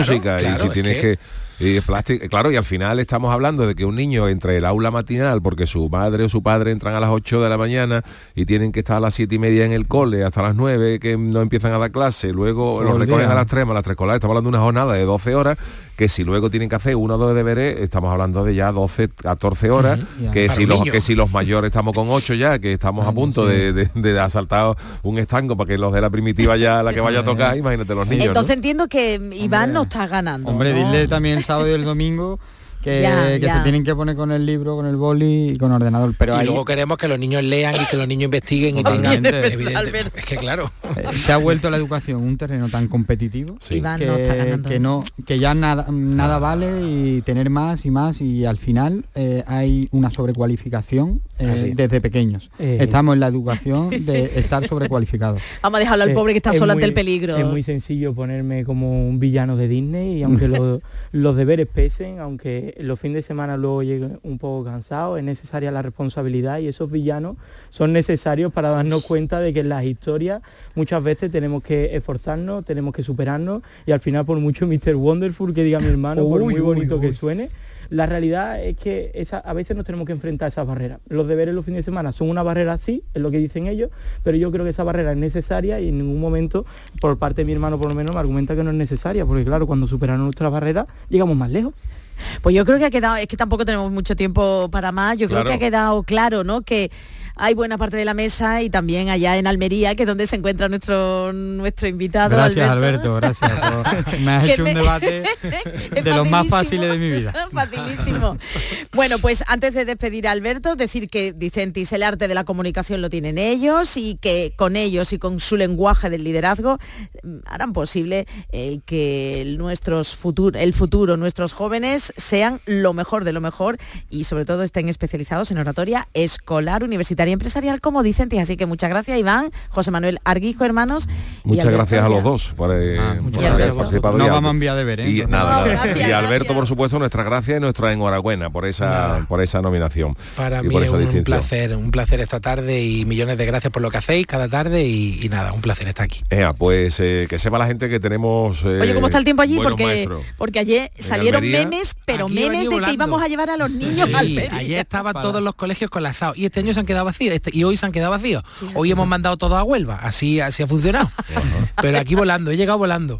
música claro, y si es tienes que- que... Y es plástico, claro, y al final estamos hablando de que un niño entre el aula matinal, porque su madre o su padre entran a las ocho de la mañana y tienen que estar a las siete y media en el cole, hasta las nueve que no empiezan a dar clase, luego Todo los el recogen día. a las tres, más las tres escolares, estamos hablando de una jornada de doce horas, que si luego tienen que hacer uno o dos deberes, estamos hablando de ya doce, catorce horas, Ujú, ya. que, Para si un los, niño. que si los mayores estamos con ocho ya, que estamos a punto de, de, de asaltar un estanco para que los de la primitiva ya, la que vaya a tocar, imagínate los niños, Entonces ¿no? entiendo que Iván no está ganando. Hombre, ¿no? dile también el sábado y el domingo que, Ya, que ya. se tienen que poner con el libro, con el boli y con ordenador. Pero y ahí luego queremos que los niños lean y que los niños investiguen y Totalmente. tengan... Es verdad, evidente, es que claro. eh, se ha vuelto la educación un terreno tan competitivo Sí. Iván que, no está ganando. que no que ya nada nada vale y tener más y más y al final eh, hay una sobrecualificación eh, Así. desde pequeños. Eh. Estamos en la educación de estar sobrecualificados. Vamos a dejarlo al Eh, pobre que está es solo ante muy- el peligro. Es muy sencillo ponerme como un villano de Disney y aunque lo- los deberes pesen, aunque los fines de semana luego llegue un poco cansado, es necesaria la responsabilidad y esos villanos son necesarios para darnos cuenta de que en las historias muchas veces tenemos que esforzarnos, tenemos que superarnos y al final por mucho míster Wonderful que diga mi hermano, por Uy, muy bonito uy, que uy. suene, la realidad es que esa, a veces nos tenemos que enfrentar a esas barreras. Los deberes los fines de semana son una barrera, sí, es lo que dicen ellos, pero yo creo que esa barrera es necesaria y en ningún momento, por parte de mi hermano por lo menos, me argumenta que no es necesaria, porque claro, cuando superamos nuestras barreras, llegamos más lejos. Pues yo creo que ha quedado, es que tampoco tenemos mucho tiempo para más, yo creo Claro. que ha quedado claro, ¿no? Que hay buena parte de la mesa y también allá en Almería, que es donde se encuentra nuestro nuestro invitado. Gracias, Alberto, gracias. por- me has Que hecho me- un debate Es de los más facilísimo. fáciles de mi vida. Facilísimo. Bueno, pues antes de despedir a Alberto, decir que Dicentis, el arte de la comunicación lo tienen ellos y que con ellos y con su lenguaje del liderazgo mm, harán posible el que nuestros futuro, el futuro, nuestros jóvenes sean lo mejor de lo mejor y sobre todo estén especializados en oratoria escolar, universitaria y empresarial como Dicentis. Así que muchas gracias, Iván, José Manuel Arguijo, hermanos. y Muchas Alberto gracias a los ya. dos por, eh, por Y haber Alberto. participado. No Y a- vamos a enviar deber, ¿eh? Y, No, nada, no, nada. gracias, Y a Alberto, gracias. por supuesto, nuestra gracia y nuestra enhorabuena por esa, por esa nominación. Para y mí por es esa un distinción. placer, un placer esta tarde y millones de gracias por lo que hacéis cada tarde y, y nada, un placer estar aquí. Ea, pues eh, que sepa la gente que tenemos... eh, Oye, ¿cómo está el tiempo allí? buenos Porque, maestros. porque ayer salieron Almería, memes, pero aquí memes venía de que volando. íbamos a llevar a los niños Sí, a Almería. ayer estaban todos los colegios colapsados y este año se han quedado vacíos este- y hoy se han quedado vacíos. Hoy hemos mandado todos a Huelva, así, así ha funcionado. Pero aquí volando, he llegado volando.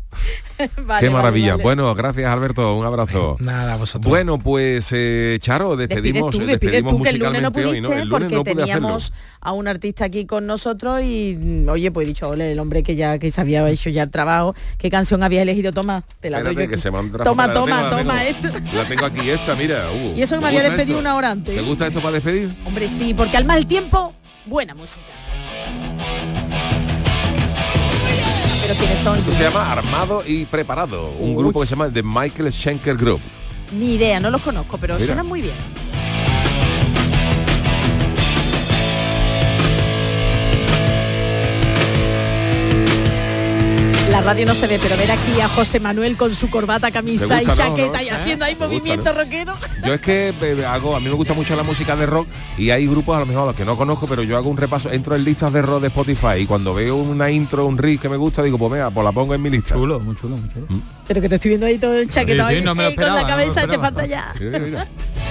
Qué maravilla. Bueno, gracias Alberto, un abrazo. Nada, a vosotros. Bueno, pues eh, Charo, Despides despedimos, tú, despides despedimos tú, que el lunes no musicalmente pudiste hoy, ¿no? El lunes porque no pude teníamos hacerlo. a un artista aquí con nosotros y mm, oye, pues he dicho, ole, el hombre que ya que se había hecho ya el trabajo, ¿qué canción había elegido? Toma, te la doy Espérate, yo. que se me han trajo- Toma, la toma, tengo, la toma tengo. esto. La tengo aquí esta, mira. uh, Y eso que me ¿te había gusta despedido esto? una hora antes. ¿Te gusta esto para despedir? Hombre, sí, porque al mal tiempo, buena música. Pero quiénes son, Esto se llama Armado y Preparado, un Uy. grupo que se llama The Michael Schenker Group. ni idea, no los conozco, pero Mira. suenan muy bien. La radio no se ve, pero ver aquí a José Manuel con su corbata, camisa ¿Te y gusta, no, chaqueta no? y ¿Eh? haciendo ahí ¿Te gusta, movimiento no? rockero. Yo es que eh, hago, a mí me gusta mucho la música de rock y hay grupos a lo mejor a los que no conozco, pero yo hago un repaso, entro en listas de rock de Spotify y cuando veo una intro, un riff que me gusta, digo, pues venga, pues la pongo en mi lista. Chulo, muy chulo, muy chulo. Pero que te estoy viendo ahí todo el chaquetado Sí, sí, ahí, no me lo eh, con esperaba, la no me lo cabeza, te esperaba. falta ya. Mira, mira.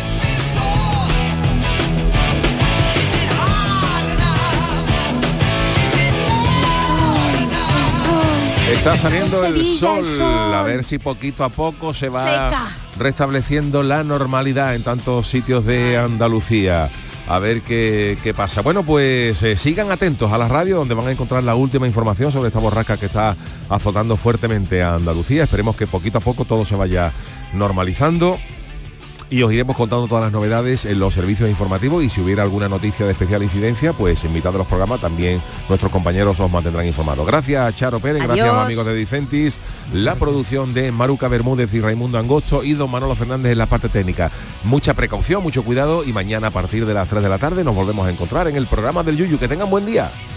Está saliendo el Sevilla, sol, el sol. a ver si poquito a poco se va Seca. restableciendo la normalidad en tantos sitios de Andalucía. A ver qué, qué pasa. Bueno, pues eh, sigan atentos a la radio donde van a encontrar la última información sobre esta borrasca que está azotando fuertemente a Andalucía. Esperemos que poquito a poco todo se vaya normalizando. Y os iremos contando todas las novedades en los servicios informativos y si hubiera alguna noticia de especial incidencia, pues invitados a los programas también nuestros compañeros os mantendrán informados. Gracias Charo Pérez, Adiós. gracias a los amigos de Dicentis, la producción de Maruca Bermúdez y Raimundo Angosto y don Manolo Fernández en la parte técnica. Mucha precaución, mucho cuidado y mañana a partir de las tres de la tarde nos volvemos a encontrar en el programa del Yuyu. Que tengan buen día.